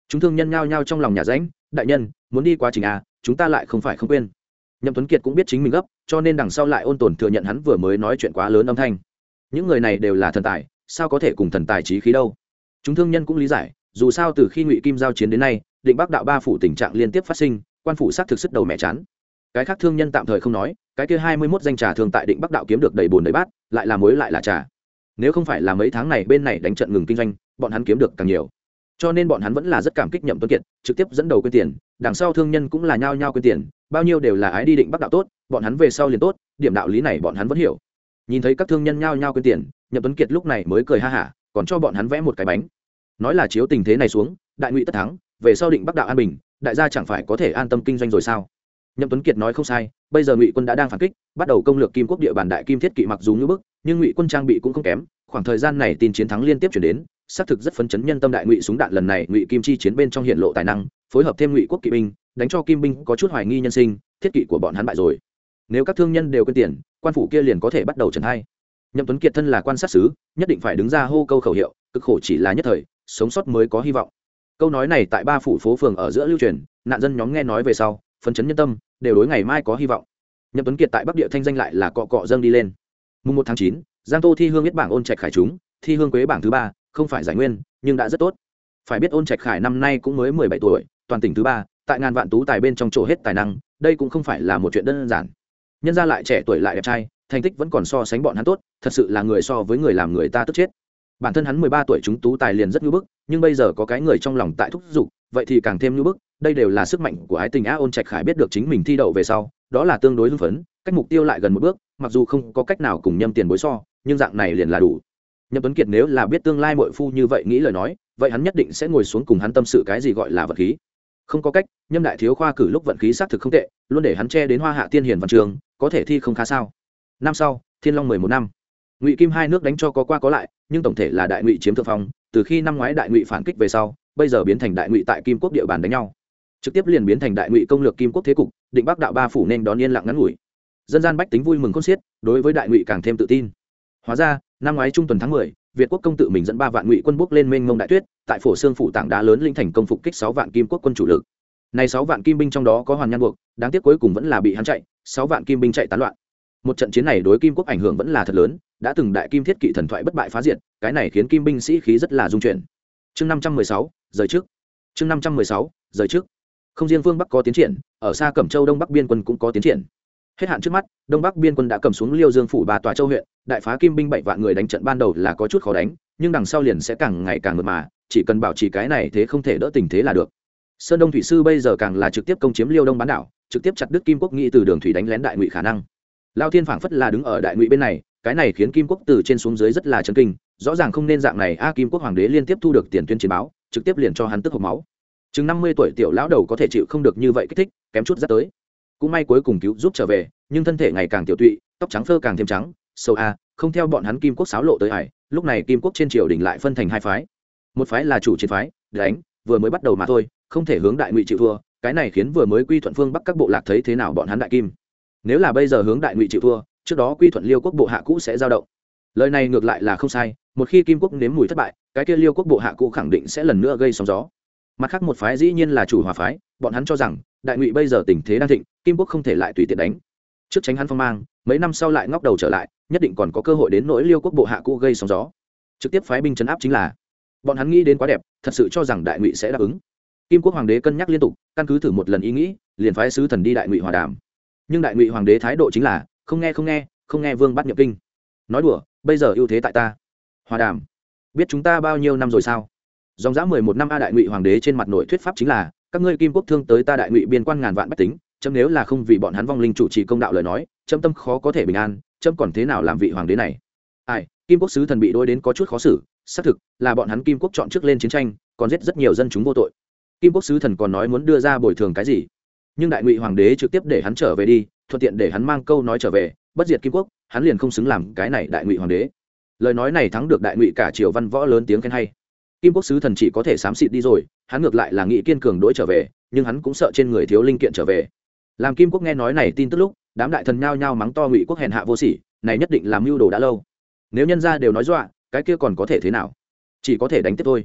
chúng thương nhân nhao nhao trong lòng nhà rãnh, đại nhân muốn đi quá trình à, chúng ta lại không phải không quên. Nhậm Tuấn Kiệt cũng biết chính mình gấp, cho nên đằng sau lại ôn tồn thừa nhận hắn vừa mới nói chuyện quá lớn âm thanh. Những người này đều là thần tài, sao có thể cùng thần tài trí khí đâu. Chúng thương nhân cũng lý giải, dù sao từ khi Ngụy Kim giao chiến đến nay, Định Bắc đạo ba phủ tình trạng liên tiếp phát sinh, quan phủ xác thực sức đầu mẹ chán. Cái khác thương nhân tạm thời không nói, cái kia 21 danh trà thương tại Định Bắc đạo kiếm được đầy bồn đầy bát, lại là muối lại là trà. Nếu không phải là mấy tháng này bên này đánh trận ngừng kinh doanh, bọn hắn kiếm được càng nhiều. Cho nên bọn hắn vẫn là rất cảm kích Nhậm Tuấn Kiệt, trực tiếp dẫn đầu quyên tiền, đằng sau thương nhân cũng là nhao nhao quyên tiền, bao nhiêu đều là ái đi Định Bắc đạo tốt, bọn hắn về sau liền tốt, điểm đạo lý này bọn hắn vẫn hiểu. Nhìn thấy các thương nhân nhao nhao quyên tiền, Nhậm Tuấn Kiệt lúc này mới cười ha hả, còn cho bọn hắn vẽ một cái bánh. Nói là chiếu tình thế này xuống, đại ngụy tất thắng, về sau Định Bắc đạo an bình, đại gia chẳng phải có thể an tâm kinh doanh rồi sao? Nhậm Tuấn Kiệt nói không sai, bây giờ Ngụy quân đã đang phản kích, bắt đầu công lược Kim Quốc địa bàn đại kim thiết kỵ mặc dù như bức, nhưng Ngụy quân trang bị cũng không kém, khoảng thời gian này tin chiến thắng liên tiếp chuyển đến, xác thực rất phấn chấn nhân tâm đại ngụy súng đạn lần này Ngụy Kim chi chiến bên trong hiện lộ tài năng, phối hợp thêm Ngụy quốc kỵ binh, đánh cho Kim binh có chút hoài nghi nhân sinh, thiết kỵ của bọn hắn bại rồi. Nếu các thương nhân đều quên tiền, quan phủ kia liền có thể bắt đầu trần hay. Nhậm Tuấn Kiệt thân là quan sát sứ, nhất định phải đứng ra hô câu khẩu hiệu, cực khổ chỉ là nhất thời, sống sót mới có hy vọng. Câu nói này tại ba phủ phố phường ở giữa lưu truyền, nạn dân nhóm nghe nói về sau, phấn chấn nhân tâm, đều đối ngày mai có hy vọng. Nhậm Tuấn Kiệt tại Bắc Địa thanh danh lại là cọ cọ dâng đi lên. Mùng 1 tháng 9, Giang Tô thi hương biết bảng ôn trạch khải chúng, thi hương quế bảng thứ 3, không phải giải nguyên, nhưng đã rất tốt. Phải biết ôn trạch khải năm nay cũng mới 17 tuổi, toàn tỉnh thứ 3, tại ngàn vạn tú tài bên trong chỗ hết tài năng, đây cũng không phải là một chuyện đơn giản. Nhân gia lại trẻ tuổi lại đẹp trai, thành tích vẫn còn so sánh bọn hắn tốt, thật sự là người so với người làm người ta tức chết. Bản thân hắn 13 tuổi chúng tú tài liền rất nhu bức, nhưng bây giờ có cái người trong lòng tại thúc giục, vậy thì càng thêm nhu bức, đây đều là sức mạnh của ái tình á. Ôn trạch khải biết được chính mình thi đậu về sau, đó là tương đối hưng phấn, cách mục tiêu lại gần một bước, mặc dù không có cách nào cùng Nhâm tiền bối so, nhưng dạng này liền là đủ. Nhậm Tuấn Kiệt nếu là biết tương lai muội phu như vậy nghĩ lời nói, vậy hắn nhất định sẽ ngồi xuống cùng hắn tâm sự cái gì gọi là vận khí. Không có cách, Nhâm đại thiếu khoa cử lúc vận khí xác thực không tệ, luôn để hắn che đến Hoa Hạ Tiên Hiền văn trường, có thể thi không khá sao. Năm sau, Thiên Long 11 năm. Ngụy Kim hai nước đánh cho có qua có lại, nhưng tổng thể là đại Ngụy chiếm thượng phong, từ khi năm ngoái đại Ngụy phản kích về sau, bây giờ biến thành đại Ngụy tại Kim Quốc địa bàn đánh nhau. Trực tiếp liền biến thành đại Ngụy công lược Kim Quốc thế cục, Định Bắc đạo ba phủ nên đón yên lặng ngắn ngủi. Dân gian bách tính vui mừng khôn xiết, đối với đại Ngụy càng thêm tự tin. Hóa ra, năm ngoái trung tuần tháng 10, Việt quốc công tự mình dẫn 3 vạn Ngụy quân bước lên mênh mông đại tuyết, tại Phổ Xương phủ tảng đá lớn linh thành công phục kích 6 vạn Kim quốc quân chủ lực. Này 6 vạn kim binh trong đó có Hoàn Nhan buộc, đáng tiếc cuối cùng vẫn là bị hắn chạy, 6 vạn kim binh chạy tán loạn. Một trận chiến này đối Kim quốc ảnh hưởng vẫn là thật lớn, đã từng đại kim thiết kỵ thần thoại bất bại phá diệt, cái này khiến kim binh sĩ khí rất là rung chuyển. Chương 516, rời trước. Chương 516, rời trước. Không riêng phương Bắc có tiến triển, ở xa Cẩm Châu Đông Bắc biên quân cũng có tiến triển. Hết hạn trước mắt, Đông Bắc biên quân đã cầm xuống Liêu Dương phủ 3 tòa châu huyện, đại phá kim binh 7 vạn người đánh trận ban đầu là có chút khó đánh, nhưng đằng sau liền sẽ càng ngày càng mượt mà, chỉ cần bảo trì cái này thế không thể đỡ tình thế là được. Sơn Đông thủy sư bây giờ càng là trực tiếp công chiếm Liêu Đông bán đảo, trực tiếp chặt đứt Kim quốc nghĩ từ đường thủy đánh lén đại Ngụy khả năng. Lao Thiên phảng phất là đứng ở đại Ngụy bên này, cái này khiến Kim quốc từ trên xuống dưới rất là chấn kinh, rõ ràng không nên dạng này a. Kim quốc hoàng đế liên tiếp thu được tiền tuyên chiến báo, trực tiếp liền cho hắn tức hộc máu. Chừng 50 tuổi tiểu lão đầu có thể chịu không được như vậy kích thích, kém chút dắt tới. Cũng may cuối cùng cứu giúp trở về, nhưng thân thể ngày càng tiểu tụy, tóc trắng phơ càng thêm trắng, sâu a, không theo bọn hắn Kim quốc xáo lộ tới hải. Lúc này Kim quốc trên triều đình lại phân thành hai phái. Một phái là chủ chiến phái, đánh, vừa mới bắt đầu mà thôi, không thể hướng đại Ngụy chịu thua, cái này khiến vừa mới quy thuận phương Bắc các bộ lạc thấy thế nào bọn hắn đại kim. Nếu là bây giờ hướng đại Ngụy chịu thua, trước đó quy thuận Liêu quốc bộ hạ cũ sẽ dao động. Lời này ngược lại là không sai, một khi Kim quốc nếm mùi thất bại, cái kia Liêu quốc bộ hạ cũ khẳng định sẽ lần nữa gây sóng gió. Mặt khác một phái dĩ nhiên là chủ hòa phái, bọn hắn cho rằng đại Ngụy bây giờ tình thế đang thịnh, Kim quốc không thể lại tùy tiện đánh, trước tránh hắn phong mang, mấy năm sau lại ngóc đầu trở lại, nhất định còn có cơ hội đến nỗi Liêu quốc bộ hạ cũ gây sóng gió. Trực tiếp phái binh trấn áp chính là. Bọn hắn nghĩ đến quá đẹp, thật sự cho rằng đại Ngụy sẽ đáp ứng. Kim quốc hoàng đế cân nhắc liên tục, căn cứ thử một lần ý nghĩ, liền phái sứ thần đi đại Ngụy hòa đàm. Nhưng đại Ngụy hoàng đế thái độ chính là không nghe vương bắt nhập kinh. Nói đùa, bây giờ ưu thế tại ta. Hòa đàm? Biết chúng ta bao nhiêu năm rồi sao? Dòng dã 11 năm a. Đại Ngụy hoàng đế trên mặt nội thuyết pháp chính là các ngươi Kim quốc thương tới ta đại Ngụy biên quan ngàn vạn bách tính, chấm nếu là không vì bọn hắn vong linh chủ trì công đạo lời nói, chấm tâm khó có thể bình an, chấm còn thế nào làm vị hoàng đế này? Ai, Kim quốc sứ thần bị đối đến có chút khó xử, xác thực là bọn hắn Kim quốc chọn trước lên chiến tranh, còn giết rất nhiều dân chúng vô tội. Kim quốc sứ thần còn nói muốn đưa ra bồi thường cái gì, nhưng đại Ngụy hoàng đế trực tiếp để hắn trở về đi, thuận tiện để hắn mang câu nói trở về, bất diệt Kim quốc, hắn liền không xứng làm cái này đại Ngụy hoàng đế. Lời nói này thắng được đại Ngụy cả triều văn võ lớn tiếng khen hay. Kim quốc sứ thần chỉ có thể xám xịt đi rồi, hắn ngược lại là nghĩ kiên cường đối trở về, nhưng hắn cũng sợ trên người thiếu linh kiện trở về. Làm Kim quốc nghe nói này tin tức lúc, đám đại thần nhao nhao mắng to Ngụy quốc hèn hạ vô sỉ, này nhất định làm mưu đồ đã lâu. Nếu nhân gia đều nói dọa, cái kia còn có thể thế nào? Chỉ có thể đánh tiếp thôi.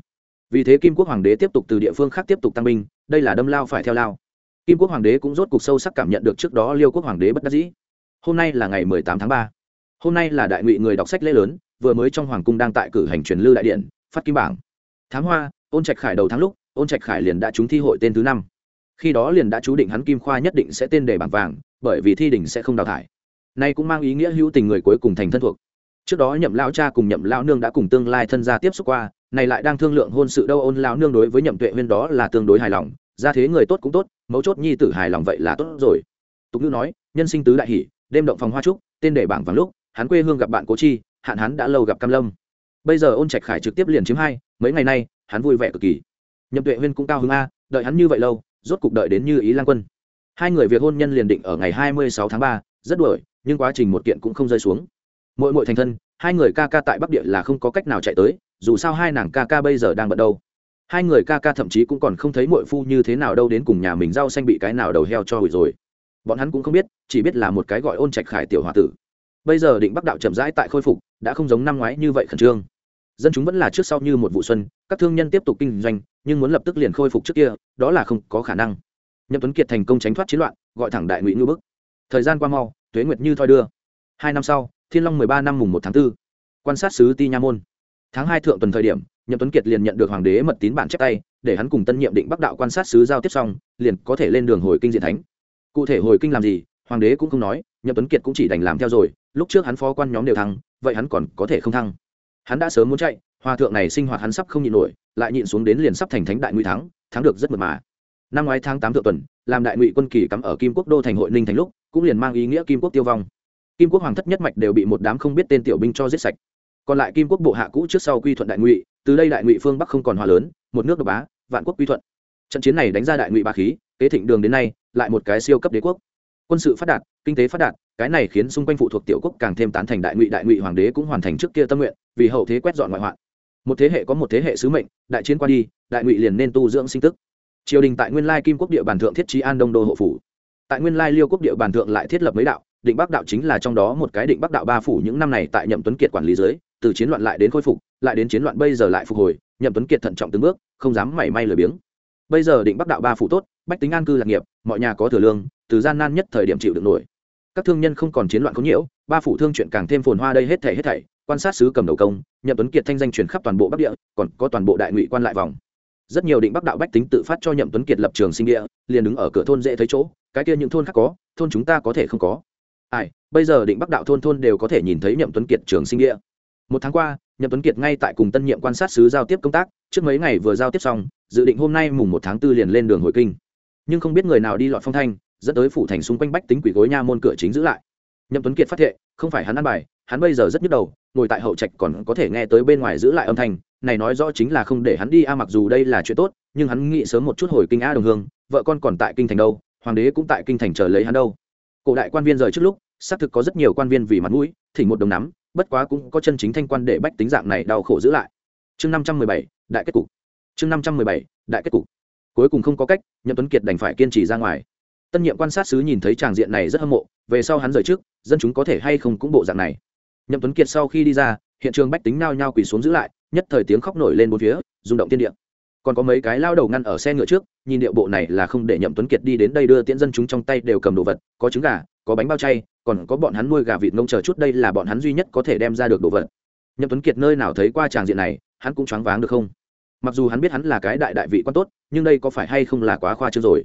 Vì thế Kim Quốc Hoàng đế tiếp tục từ địa phương khác tiếp tục tăng binh, đây là đâm lao phải theo lao. Kim Quốc Hoàng đế cũng rốt cục sâu sắc cảm nhận được trước đó Liêu Quốc Hoàng đế bất đắc dĩ. Hôm nay là ngày 18 tháng 3. Hôm nay là đại ngụy người đọc sách lễ lớn, vừa mới trong hoàng cung đang tại cử hành truyền lưu đại điện, phát kim bảng. Tháng Hoa, Ôn Trạch Khải đầu tháng lúc, Ôn Trạch Khải liền đã trúng thi hội tên thứ 5. Khi đó liền đã chú định hắn Kim Khoa nhất định sẽ tên đề bảng vàng, bởi vì thi đỉnh sẽ không đào thải. Nay cũng mang ý nghĩa hữu tình người cuối cùng thành thân thuộc. Trước đó Nhậm lão cha cùng Nhậm lão nương đã cùng tương lai thân gia tiếp xúc qua, này lại đang thương lượng hôn sự đâu. Ôn lão nương đối với Nhậm Tuệ Huyên đó là tương đối hài lòng, gia thế người tốt cũng tốt, mấu chốt nhi tử hài lòng vậy là tốt rồi. Tục ngữ nói, nhân sinh tứ đại hỷ, đêm động phòng hoa trúc, tên đề bảng vàng lúc, hắn quê hương gặp bạn cố chi, hạn hắn đã lâu gặp Cam Lâm. Bây giờ Ôn Trạch Khải trực tiếp liền chiếm 2, mấy ngày nay, hắn vui vẻ cực kỳ. Nhậm Tuệ Huyên cũng cao hứng a, đợi hắn như vậy lâu, rốt cục đợi đến Như Ý Lang Quân. Hai người việc hôn nhân liền định ở ngày 26 tháng 3, rất đuổi, nhưng quá trình một kiện cũng không rơi xuống. Mỗi thành thân, hai người ca ca tại Bắc Địa là không có cách nào chạy tới, dù sao hai nàng ca ca bây giờ đang bận đâu. Hai người ca ca thậm chí cũng còn không thấy muội phu như thế nào đâu, đến cùng nhà mình rau xanh bị cái nào đầu heo cho hủy rồi. Bọn hắn cũng không biết, chỉ biết là một cái gọi Ôn Trạch Khải tiểu hòa tử. Bây giờ Định Bắc đạo chậm rãi tại khôi phục, đã không giống năm ngoái như vậy khẩn trương. Dân chúng vẫn là trước sau như một vụ xuân, các thương nhân tiếp tục kinh doanh, nhưng muốn lập tức liền khôi phục trước kia, đó là không có khả năng. Nhậm Tuấn Kiệt thành công tránh thoát chiến loạn, gọi thẳng đại ngụy ngư bức. Thời gian qua mau, tuế nguyệt như thoi đưa. 2 năm sau, Thiên Long 13 năm mùng 1 tháng 4, quan sát sứ Ti Nha Môn. Tháng 2 thượng tuần thời điểm, Nhậm Tuấn Kiệt liền nhận được hoàng đế mật tín bản chép tay, để hắn cùng tân nhiệm Định Bắc đạo quan sát sứ giao tiếp xong, liền có thể lên đường hồi kinh diện thánh. Cụ thể hồi kinh làm gì, hoàng đế cũng không nói, Nhậm Tuấn Kiệt cũng chỉ đành làm theo rồi. Lúc trước hắn phó quan nhóm đều thăng, vậy hắn còn có thể không thăng? Hắn đã sớm muốn chạy, hòa thượng này sinh hoạt hắn sắp không nhịn nổi, lại nhịn xuống đến liền sắp thành thánh đại ngụy thắng được rất mượt mà. Năm ngoái tháng 8 thượng tuần, làm đại ngụy quân kỳ cắm ở Kim Quốc đô thành Hội Ninh thành lúc, cũng liền mang ý nghĩa Kim Quốc tiêu vong. Kim Quốc hoàng thất nhất mạch đều bị một đám không biết tên tiểu binh cho giết sạch. Còn lại Kim Quốc bộ hạ cũ trước sau quy thuận đại ngụy, từ đây đại ngụy phương bắc không còn hòa lớn, một nước độc bá, vạn quốc quy thuận. Trận chiến này đánh ra đại ngụy bá khí, kế thịnh đường đến nay, lại một cái siêu cấp đế quốc. Quân sự phát đạt, kinh tế phát đạt, cái này khiến xung quanh phụ thuộc tiểu quốc càng thêm tán thành đại ngụy hoàng đế cũng hoàn thành trước kia tâm nguyện, vì hậu thế quét dọn ngoại hoạn. Một thế hệ có một thế hệ sứ mệnh, đại chiến qua đi, đại ngụy liền nên tu dưỡng sinh tức. Triều đình tại nguyên lai Kim Quốc địa bàn thượng thiết trí An Đông đô hộ phủ. Tại nguyên lai Liêu Quốc địa bàn thượng lại thiết lập mấy đạo, Định Bắc đạo chính là trong đó một cái. Định Bắc đạo 3 phủ những năm này tại Nhậm Tuấn Kiệt quản lý dưới, từ chiến loạn lại đến khôi phục, lại đến chiến loạn bây giờ lại phục hồi, Nhậm Tuấn Kiệt thận trọng từng bước, không dám mảy may lười biếng. Bây giờ Định Bắc đạo 3 phủ tốt, bách tính an cư lạc nghiệp, mọi nhà có thừa lương, từ gian nan nhất thời điểm chịu đựng nổi. Các thương nhân không còn chiến loạn có nhiễu, 3 phủ thương chuyện càng thêm phồn hoa. Đây hết thảy, quan sát sứ cầm đầu công, Nhậm Tuấn Kiệt thanh danh truyền khắp toàn bộ Bắc Địa, còn có toàn bộ đại ngụy quan lại vòng. Rất nhiều Định Bắc đạo bách tính tự phát cho Nhậm Tuấn Kiệt lập trường sinh địa, liền đứng ở cửa thôn dễ thấy chỗ, cái kia những thôn khác có, thôn chúng ta có thể không có. Bây giờ Định Bắc đạo thôn đều có thể nhìn thấy Nhậm Tuấn Kiệt trường sinh địa. Một tháng qua, Nhậm Tuấn Kiệt ngay tại cùng tân nhiệm quan sát sứ giao tiếp công tác, trước mấy ngày vừa giao tiếp xong, dự định hôm nay mùng 1 tháng 4 liền lên đường hồi kinh. Nhưng không biết người nào đi lọt phong thanh, dẫn tới phủ thành xung quanh bách tính quỷ gối nha môn cửa chính giữ lại. Nhậm Tuấn Kiệt phát thệ, không phải hắn ăn bài, hắn bây giờ rất nhức đầu, ngồi tại hậu trạch còn có thể nghe tới bên ngoài giữ lại âm thanh, này nói rõ chính là không để hắn đi mặc dù đây là chuyện tốt, nhưng hắn nghĩ sớm một chút hồi kinh đồng hương, vợ con còn tại kinh thành đâu, hoàng đế cũng tại kinh thành chờ lấy hắn đâu. Cổ đại quan viên rời trước lúc, xác thực có rất nhiều quan viên vì mặt mũi, thỉnh một đồng nắm, bất quá cũng có chân chính thanh quan để bách tính dạng này đau khổ giữ lại. Chương 517, đại kết cục. Chương 517, đại kết cục. Cuối cùng không có cách, Nhậm Tuấn Kiệt đành phải kiên trì ra ngoài. Tân nhiệm quan sát sứ nhìn thấy tràng diện này rất hâm mộ, về sau hắn rời trước, dân chúng có thể hay không cũng bộ dạng này. Nhậm Tuấn Kiệt sau khi đi ra, hiện trường bách tính nao nhao quỳ xuống giữ lại, nhất thời tiếng khóc nổi lên bốn phía, rung động thiên địa. Còn có mấy cái lao đầu ngăn ở xe ngựa trước, nhìn điệu bộ này là không để Nhậm Tuấn Kiệt đi đến đây đưa tiễn dân chúng, trong tay đều cầm đồ vật, có trứng gà, có bánh bao chay, còn có bọn hắn nuôi gà vịt ngông chờ chút, đây là bọn hắn duy nhất có thể đem ra được đồ vật. Nhậm Tuấn Kiệt nơi nào thấy qua tràng diện này, hắn cũng choáng váng được không? Mặc dù hắn biết hắn là cái đại vị quan tốt, nhưng đây có phải hay không là quá khoa trương rồi?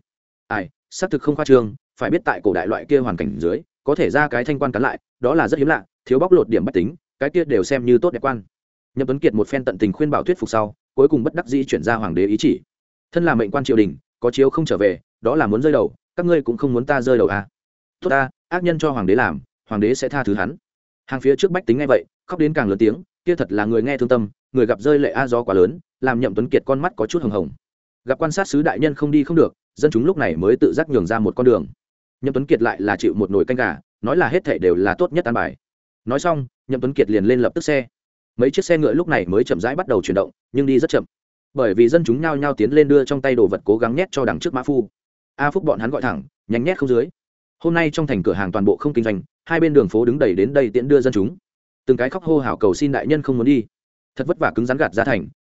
Xác thực không khoa trương, phải biết tại cổ đại loại kia hoàn cảnh dưới, có thể ra cái thanh quan cắn lại, đó là rất hiếm lạ, thiếu bóc lột điểm bách tính, cái kia đều xem như tốt đẹp quan. Nhậm Tuấn Kiệt một phen tận tình khuyên bảo thuyết phục sau, cuối cùng bất đắc dĩ chuyển ra hoàng đế ý chỉ. Thân là mệnh quan triều đình, có chiếu không trở về, đó là muốn rơi đầu, các ngươi cũng không muốn ta rơi đầu à? Tốt ta, ác nhân cho hoàng đế làm, hoàng đế sẽ tha thứ hắn. Hàng phía trước bách tính nghe vậy, khóc đến càng lớn tiếng, kia thật là người nghe thương tâm, người gặp rơi lệ gió quá lớn, làm Nhậm Tuấn Kiệt con mắt có chút hồng hồng. Gặp quan sát sứ đại nhân không đi không được, dân chúng lúc này mới tự giác nhường ra một con đường. Nhậm Tuấn Kiệt lại là chịu một nồi canh gà, nói là hết thảy đều là tốt nhất an bài. Nói xong, Nhậm Tuấn Kiệt liền lên lập tức xe. Mấy chiếc xe ngựa lúc này mới chậm rãi bắt đầu chuyển động, nhưng đi rất chậm, bởi vì dân chúng nhao nhao tiến lên đưa trong tay đồ vật cố gắng nhét cho đằng trước mã phu. A Phúc bọn hắn gọi thẳng, nhanh nhét không dưới. Hôm nay trong thành cửa hàng toàn bộ không kinh doanh, hai bên đường phố đứng đầy đến đây tiễn đưa dân chúng, từng cái khóc hô hào cầu xin đại nhân không muốn đi. Thật vất vả cứng rắn gạt ra thành,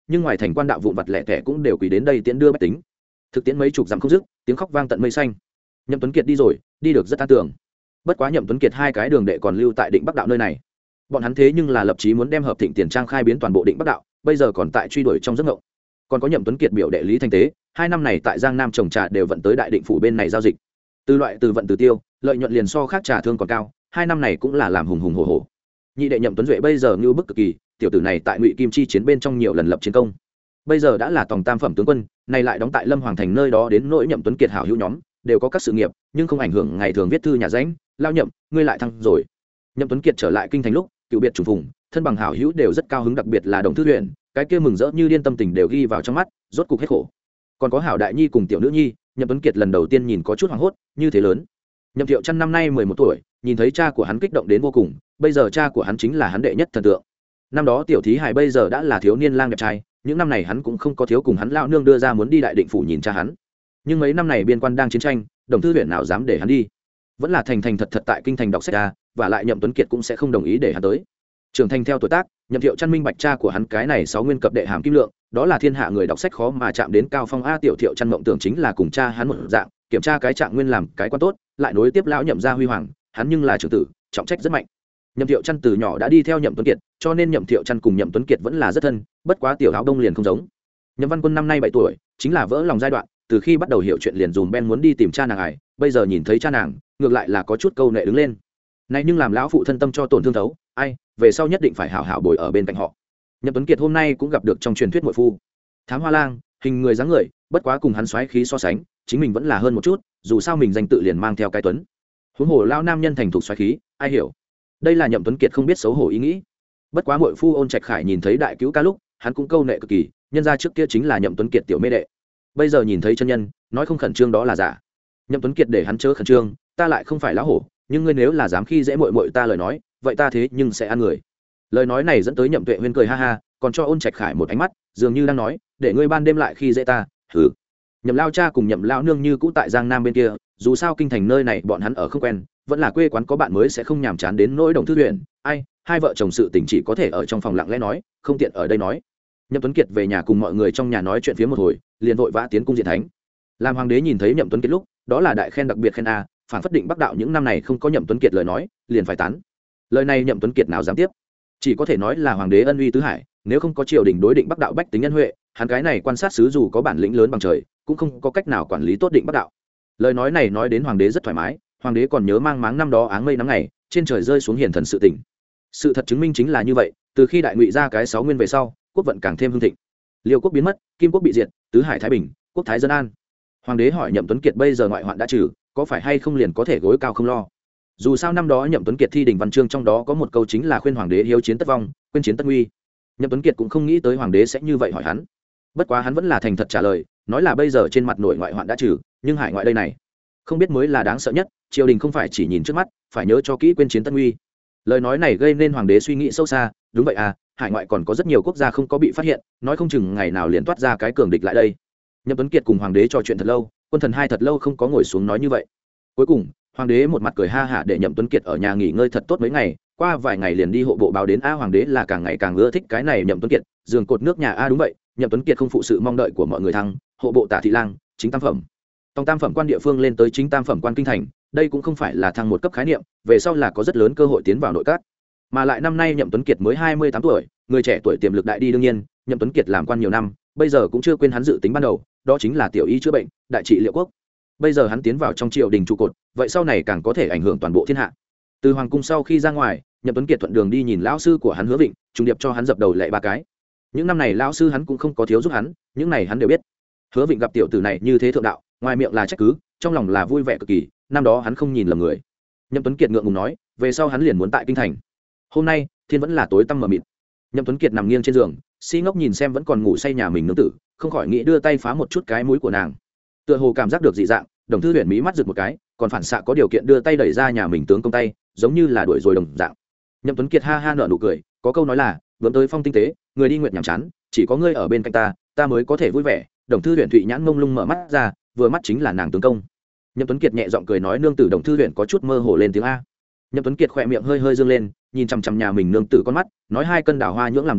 nhưng ngoài thành quan đạo vụn vặt lẻ tẻ cũng đều quỳ đến đây tiễn đưa bách tính. Thực tiễn mấy chục dặm không dứt, tiếng khóc vang tận mây xanh. Nhậm Tuấn Kiệt đi rồi, đi được rất an tưởng. Bất quá Nhậm Tuấn Kiệt hai cái đường đệ còn lưu tại Định Bắc đạo nơi này. Bọn hắn thế nhưng là lập chí muốn đem Hợp Thịnh Tiền Trang khai biến toàn bộ Định Bắc đạo, bây giờ còn tại truy đuổi trong giấc ngộng. Còn có Nhậm Tuấn Kiệt biểu đệ Lý Thanh Tế, hai năm này tại Giang Nam trồng trà đều vận tới Đại Định phủ bên này giao dịch. Từ loại từ vận từ tiêu, lợi nhuận liền so khác trà thương còn cao, hai năm này cũng là làm hùng hùng hổ hổ. Nhị đệ Nhậm Tuấn Duệ bây giờ như bức cực kỳ, tiểu tử này tại Ngụy Kim Chi chiến bên trong nhiều lần lập chiến công. Bây giờ đã là tòng tam phẩm tướng quân, này lại đóng tại Lâm Hoàng thành nơi đó, đến nỗi Nhậm Tuấn Kiệt hảo hữu nhóm đều có các sự nghiệp, nhưng không ảnh hưởng ngày thường viết thư nhà ránh, lao Nhậm, ngươi lại thăng rồi. Nhậm Tuấn Kiệt trở lại kinh thành lúc, cựu biệt trùng phùng, thân bằng hảo hữu đều rất cao hứng, đặc biệt là Đồng Thư Huyền, cái kia mừng rỡ như điên tâm tình đều ghi vào trong mắt, rốt cục hết khổ. Còn có hảo đại nhi cùng tiểu nữ nhi, Nhậm Tuấn Kiệt lần đầu tiên nhìn có chút hoảng hốt, như thế lớn. Nhậm Thiệu Chân năm nay 11 tuổi, nhìn thấy cha của hắn kích động đến vô cùng, bây giờ cha của hắn chính là hắn đệ nhất thần tượng. Năm đó tiểu thí hài bây giờ đã là thiếu niên lang đẹp trai, những năm này hắn cũng không có thiếu cùng hắn lão nương đưa ra muốn đi Đại Định phủ nhìn cha hắn. Nhưng mấy năm này biên quan đang chiến tranh, Đồng Thư Huyền nào dám để hắn đi, vẫn là thành thành thật thật tại kinh thành đọc sách ra, và lại Nhậm Tuấn Kiệt cũng sẽ không đồng ý để hắn tới. Trưởng thành theo tuổi tác, Nhậm Thiệu Chân minh bạch cha của hắn cái này 6 nguyên cập đệ hàm kim lượng, đó là thiên hạ người đọc sách khó mà chạm đến cao phong. A tiểu Thiệu Chân mộng tưởng chính là cùng cha hắn một dạng, kiểm tra cái trạng nguyên làm cái quan tốt, lại nối tiếp lão Nhậm gia huy hoàng, hắn nhưng là trưởng tử, trọng trách rất mạnh. Nhậm Thiệu Chân từ nhỏ đã đi theo Nhậm Tuấn Kiệt, cho nên Nhậm Thiệu Chân cùng Nhậm Tuấn Kiệt vẫn là rất thân, bất quá tiểu áo đông liền không giống. Nhậm Văn Quân năm nay 7 tuổi, chính là vỡ lòng giai đoạn, từ khi bắt đầu hiểu chuyện liền dùm ben muốn đi tìm cha nàng ải, bây giờ nhìn thấy cha nàng, ngược lại là có chút câu nệ đứng lên. Này nhưng làm lão phụ thân tâm cho tổn thương thấu, ai, về sau nhất định phải hảo hảo bồi ở bên cạnh họ. Nhậm Tuấn Kiệt hôm nay cũng gặp được trong truyền thuyết muội phu, Thám Hoa Lang, hình người dáng người, bất quá cùng hắn xoáy khí so sánh, chính mình vẫn là hơn một chút, dù sao mình danh tự liền mang theo cái Tuấn. Huống hồ lão nam nhân thành thục xoáy khí, ai hiểu. Đây là Nhậm Tuấn Kiệt không biết xấu hổ ý nghĩ. Bất quá muội phu Ôn Trạch Khải nhìn thấy đại cứu ca lúc, hắn cũng câu nệ cực kỳ, nhân ra trước kia chính là Nhậm Tuấn Kiệt tiểu mê đệ. Bây giờ nhìn thấy chân nhân, nói không khẩn trương đó là giả. Nhậm Tuấn Kiệt để hắn chớ khẩn trương, ta lại không phải lão hổ, nhưng ngươi nếu là dám khi dễ muội muội ta lời nói, vậy ta thế nhưng sẽ ăn người. Lời nói này dẫn tới Nhậm Tuệ Huyên cười ha ha, còn cho Ôn Trạch Khải một ánh mắt, dường như đang nói, để ngươi ban đêm lại khi dễ ta. Hừ. Nhậm lao cha cùng Nhậm lão nương như cũ tại Giang Nam bên kia, dù sao kinh thành nơi này bọn hắn ở không quen, vẫn là quê quán có bạn mới sẽ không nhàm chán đến nỗi Đồng Thư Huyền. Ai, hai vợ chồng sự tình chỉ có thể ở trong phòng lặng lẽ nói, không tiện ở đây nói. Nhậm Tuấn Kiệt về nhà cùng mọi người trong nhà nói chuyện phía một hồi, liền vội vã tiến cung diện thánh. Làm hoàng đế nhìn thấy Nhậm Tuấn Kiệt lúc, đó là đại khen đặc biệt khen a, phản phất Định Bắc đạo những năm này không có Nhậm Tuấn Kiệt lời nói, liền phải tán. Lời này Nhậm Tuấn Kiệt nào dám tiếp, chỉ có thể nói là hoàng đế ân uy tứ hải, nếu không có triều đình đối Định Bắc đạo bách tính nhân huệ, hắn cái này quan sát sứ dù có bản lĩnh lớn bằng trời, cũng không có cách nào quản lý tốt Định Bắc đạo. Lời nói này nói đến hoàng đế rất thoải mái, hoàng đế còn nhớ mang máng năm đó áng mây nắng ngày, trên trời rơi xuống hiển thần sự tình. Sự thật chứng minh chính là như vậy, từ khi đại ngụy ra cái 6 nguyên về sau, quốc vận càng thêm hưng thịnh. Liêu quốc biến mất, Kim quốc bị diệt, tứ hải thái bình, quốc thái dân an. Hoàng đế hỏi Nhậm Tuấn Kiệt bây giờ ngoại hoạn đã trừ, có phải hay không liền có thể gối cao không lo. Dù sao năm đó Nhậm Tuấn Kiệt thi đình văn chương trong đó có một câu chính là khuyên hoàng đế hiếu chiến tất vong, quên chiến tất nguy. Nhậm Tuấn Kiệt cũng không nghĩ tới hoàng đế sẽ như vậy hỏi hắn. Bất quá hắn vẫn là thành thật trả lời, nói là bây giờ trên mặt nội ngoại hoạn đã trừ, nhưng hải ngoại đây này, không biết mới là đáng sợ nhất, triều đình không phải chỉ nhìn trước mắt, phải nhớ cho kỹ quên chiến tất nguy. Lời nói này gây nên hoàng đế suy nghĩ sâu xa, đúng vậy à, hải ngoại còn có rất nhiều quốc gia không có bị phát hiện, nói không chừng ngày nào liền toát ra cái cường địch lại đây. Nhậm Tuấn Kiệt cùng hoàng đế trò chuyện thật lâu, quân thần hai thật lâu không có ngồi xuống nói như vậy. Cuối cùng hoàng đế một mặt cười ha hả để Nhậm Tuấn Kiệt ở nhà nghỉ ngơi thật tốt mấy ngày, qua vài ngày liền đi hộ bộ báo đến. Hoàng đế là càng ngày càng ưa thích cái này Nhậm Tuấn Kiệt, giường cột nước nhà. Đúng vậy, Nhậm Tuấn Kiệt không phụ sự mong đợi của mọi người, thăng hộ bộ tả thị lang, chính tam phẩm, tòng tam phẩm quan địa phương lên tới chính tam phẩm quan kinh thành. Đây cũng không phải là thăng một cấp khái niệm, về sau là có rất lớn cơ hội tiến vào nội các. Mà lại năm nay Nhậm Tuấn Kiệt mới 28 tuổi, người trẻ tuổi tiềm lực đại đi. Đương nhiên Nhậm Tuấn Kiệt làm quan nhiều năm, bây giờ cũng chưa quên hắn dự tính ban đầu, đó chính là tiểu y chữa bệnh, đại trị liệu quốc. Bây giờ hắn tiến vào trong triều đình trụ cột, vậy sau này càng có thể ảnh hưởng toàn bộ thiên hạ. Từ hoàng cung sau khi ra ngoài, Nhậm Tuấn Kiệt thuận đường đi nhìn lão sư của hắn Hứa Vịnh, trùng điệp cho hắn dập đầu lạy 3 cái. Những năm này lão sư hắn cũng không có thiếu giúp hắn, những này hắn đều biết. Hứa Vịnh gặp tiểu tử này như thế thượng đạo, ngoài miệng là trách cứ, trong lòng là vui vẻ cực kỳ, năm đó hắn không nhìn lầm người. Nhậm Tuấn Kiệt ngượng ngùng nói, về sau hắn liền muốn tại kinh thành. Hôm nay thiên vẫn là tối tăm mờ mịt, Nhậm Tuấn Kiệt nằm nghiêng trên giường, si ngốc nhìn xem vẫn còn ngủ say nhà mình nương tử, không khỏi nghĩ đưa tay phá một chút cái mũi của nàng. Tựa hồ cảm giác được dị dạng, Đồng Thư Huyền mí mắt giật một cái, còn phản xạ có điều kiện đưa tay đẩy ra nhà mình tướng công tay, giống như là đuổi rồi đồng dạng. Nhậm Tuấn Kiệt ha ha nở nụ cười, có câu nói là vướng tới phong tinh tế, người đi nguyện nhàm chán, chỉ có ngươi ở bên cạnh ta mới có thể vui vẻ. Đồng Thư Huyền thụy nhãn mông lung mở mắt ra, vừa mắt chính là nàng tướng công. Nhậm Tuấn Kiệt nhẹ giọng cười nói, nương tử. Đồng Thư Huyền có chút mơ hồ lên tiếng a. Nhậm Tuấn Kiệt khỏe miệng hơi hơi dương lên, nhìn chằm chằm nhà mình nương tử con mắt, nói 2 cân đào hoa nhưỡng làm rượu,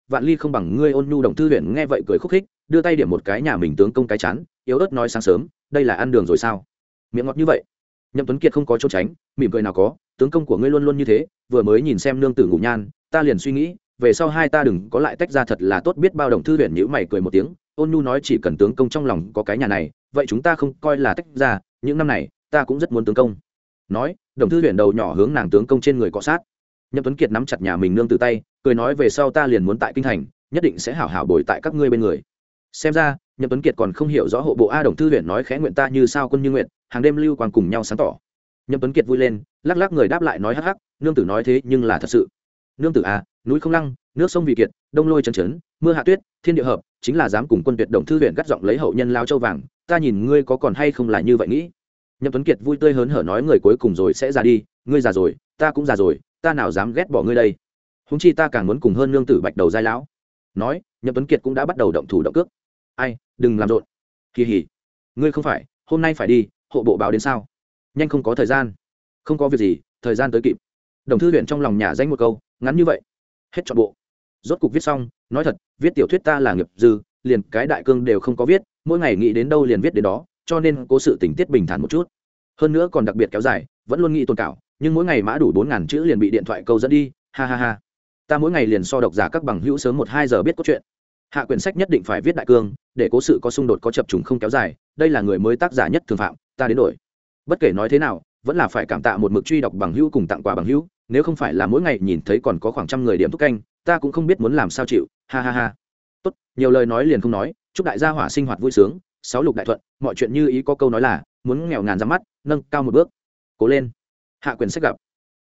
vạn ly không bằng ngươi. Ôn nhu Đồng Thư Huyền nghe vậy cười khúc khích, đưa tay điểm một cái nhà mình tướng công cái chán, yếu ớt nói sáng sớm đây là ăn đường rồi sao, miệng ngọt như vậy. Nhậm Tuấn Kiệt không có trốn tránh, mỉm cười nào có, tướng công của ngươi luôn luôn như thế, vừa mới nhìn xem nương tử ngủ nhan, ta liền suy nghĩ về sau hai ta đừng có lại tách ra thật là tốt biết bao. Đồng Thư Huyền nhíu mày cười một tiếng, ôn nhu nói chỉ cần tướng công trong lòng có cái nhà này, vậy chúng ta không coi là tách ra, những năm này ta cũng rất muốn tướng công. Nói, Đồng Thư Huyền đầu nhỏ hướng nàng tướng công trên người cọ sát. Nhậm Tuấn Kiệt nắm chặt nhà mình nương tử tay, cười nói về sau ta liền muốn tại kinh thành, nhất định sẽ hảo hảo bồi tại các ngươi bên người. Xem ra Nhậm Tuấn Kiệt còn không hiểu rõ hộ bộ a. Đồng Thư Huyền nói khẽ nguyện ta như sao quân như nguyện, hàng đêm lưu quang cùng nhau sáng tỏ. Nhậm Tuấn Kiệt vui lên, lắc lắc người đáp lại nói hắc hắc, nương tử nói thế nhưng là thật sự. Nương tử à, núi không lăng, nước sông vì kiệt, đông lôi chấn chấn, mưa hạ tuyết, thiên địa hợp, chính là dám cùng quân tuyệt. Đồng Thư Huyền gắt giọng lấy hậu nhân lao châu vàng, ta nhìn ngươi có còn hay không là như vậy nghĩ. Nhậm Tuấn Kiệt vui tươi hớn hở nói người cuối cùng rồi sẽ già đi, ngươi già rồi, ta cũng già rồi, ta nào dám ghét bỏ ngươi đây. Huống chi ta càng muốn cùng hơn nương tử bạch đầu giai lão. Nói, Nhậm Tuấn Kiệt cũng đã bắt đầu động thủ động cước. Ai, đừng làm rộn. Kỳ hỉ, ngươi không phải hôm nay phải đi hộ bộ báo đến sao? Nhanh không có thời gian. Không có việc gì, thời gian tới kịp. Đồng Thư Huyền trong lòng nhả danh một câu, ngắn như vậy, hết trọn bộ. Rốt cục viết xong, nói thật, viết tiểu thuyết ta là nghiệp dư, liền cái đại cương đều không có viết, mỗi ngày nghĩ đến đâu liền viết đến đó, cho nên cố sự tình tiết bình thản một chút. Hơn nữa còn đặc biệt kéo dài, vẫn luôn nghĩ tồn cảo, nhưng mỗi ngày mã đủ 4000 chữ liền bị điện thoại câu dẫn đi, ha ha ha. Ta mỗi ngày liền so độc giả các bằng hữu sớm 1-2 giờ biết cốt truyện. Hạ quyển sách nhất định phải viết đại cương, để cố sự có xung đột có chập trùng không kéo dài, đây là người mới tác giả nhất thường phạm, ta đến đổi. Bất kể nói thế nào, vẫn là phải cảm tạ một mực truy đọc bằng hữu cùng tặng quà bằng hữu, nếu không phải là mỗi ngày nhìn thấy còn có khoảng trăm người điểm thúc canh, ta cũng không biết muốn làm sao chịu, ha ha ha. Tốt, nhiều lời nói liền không nói, chúc đại gia hỏa sinh hoạt vui sướng, sáu lục đại thuận, mọi chuyện như ý. Có câu nói là muốn nghèo ngàn ra mắt, nâng cao một bước. Cố lên. Hạ quyển sách gặp.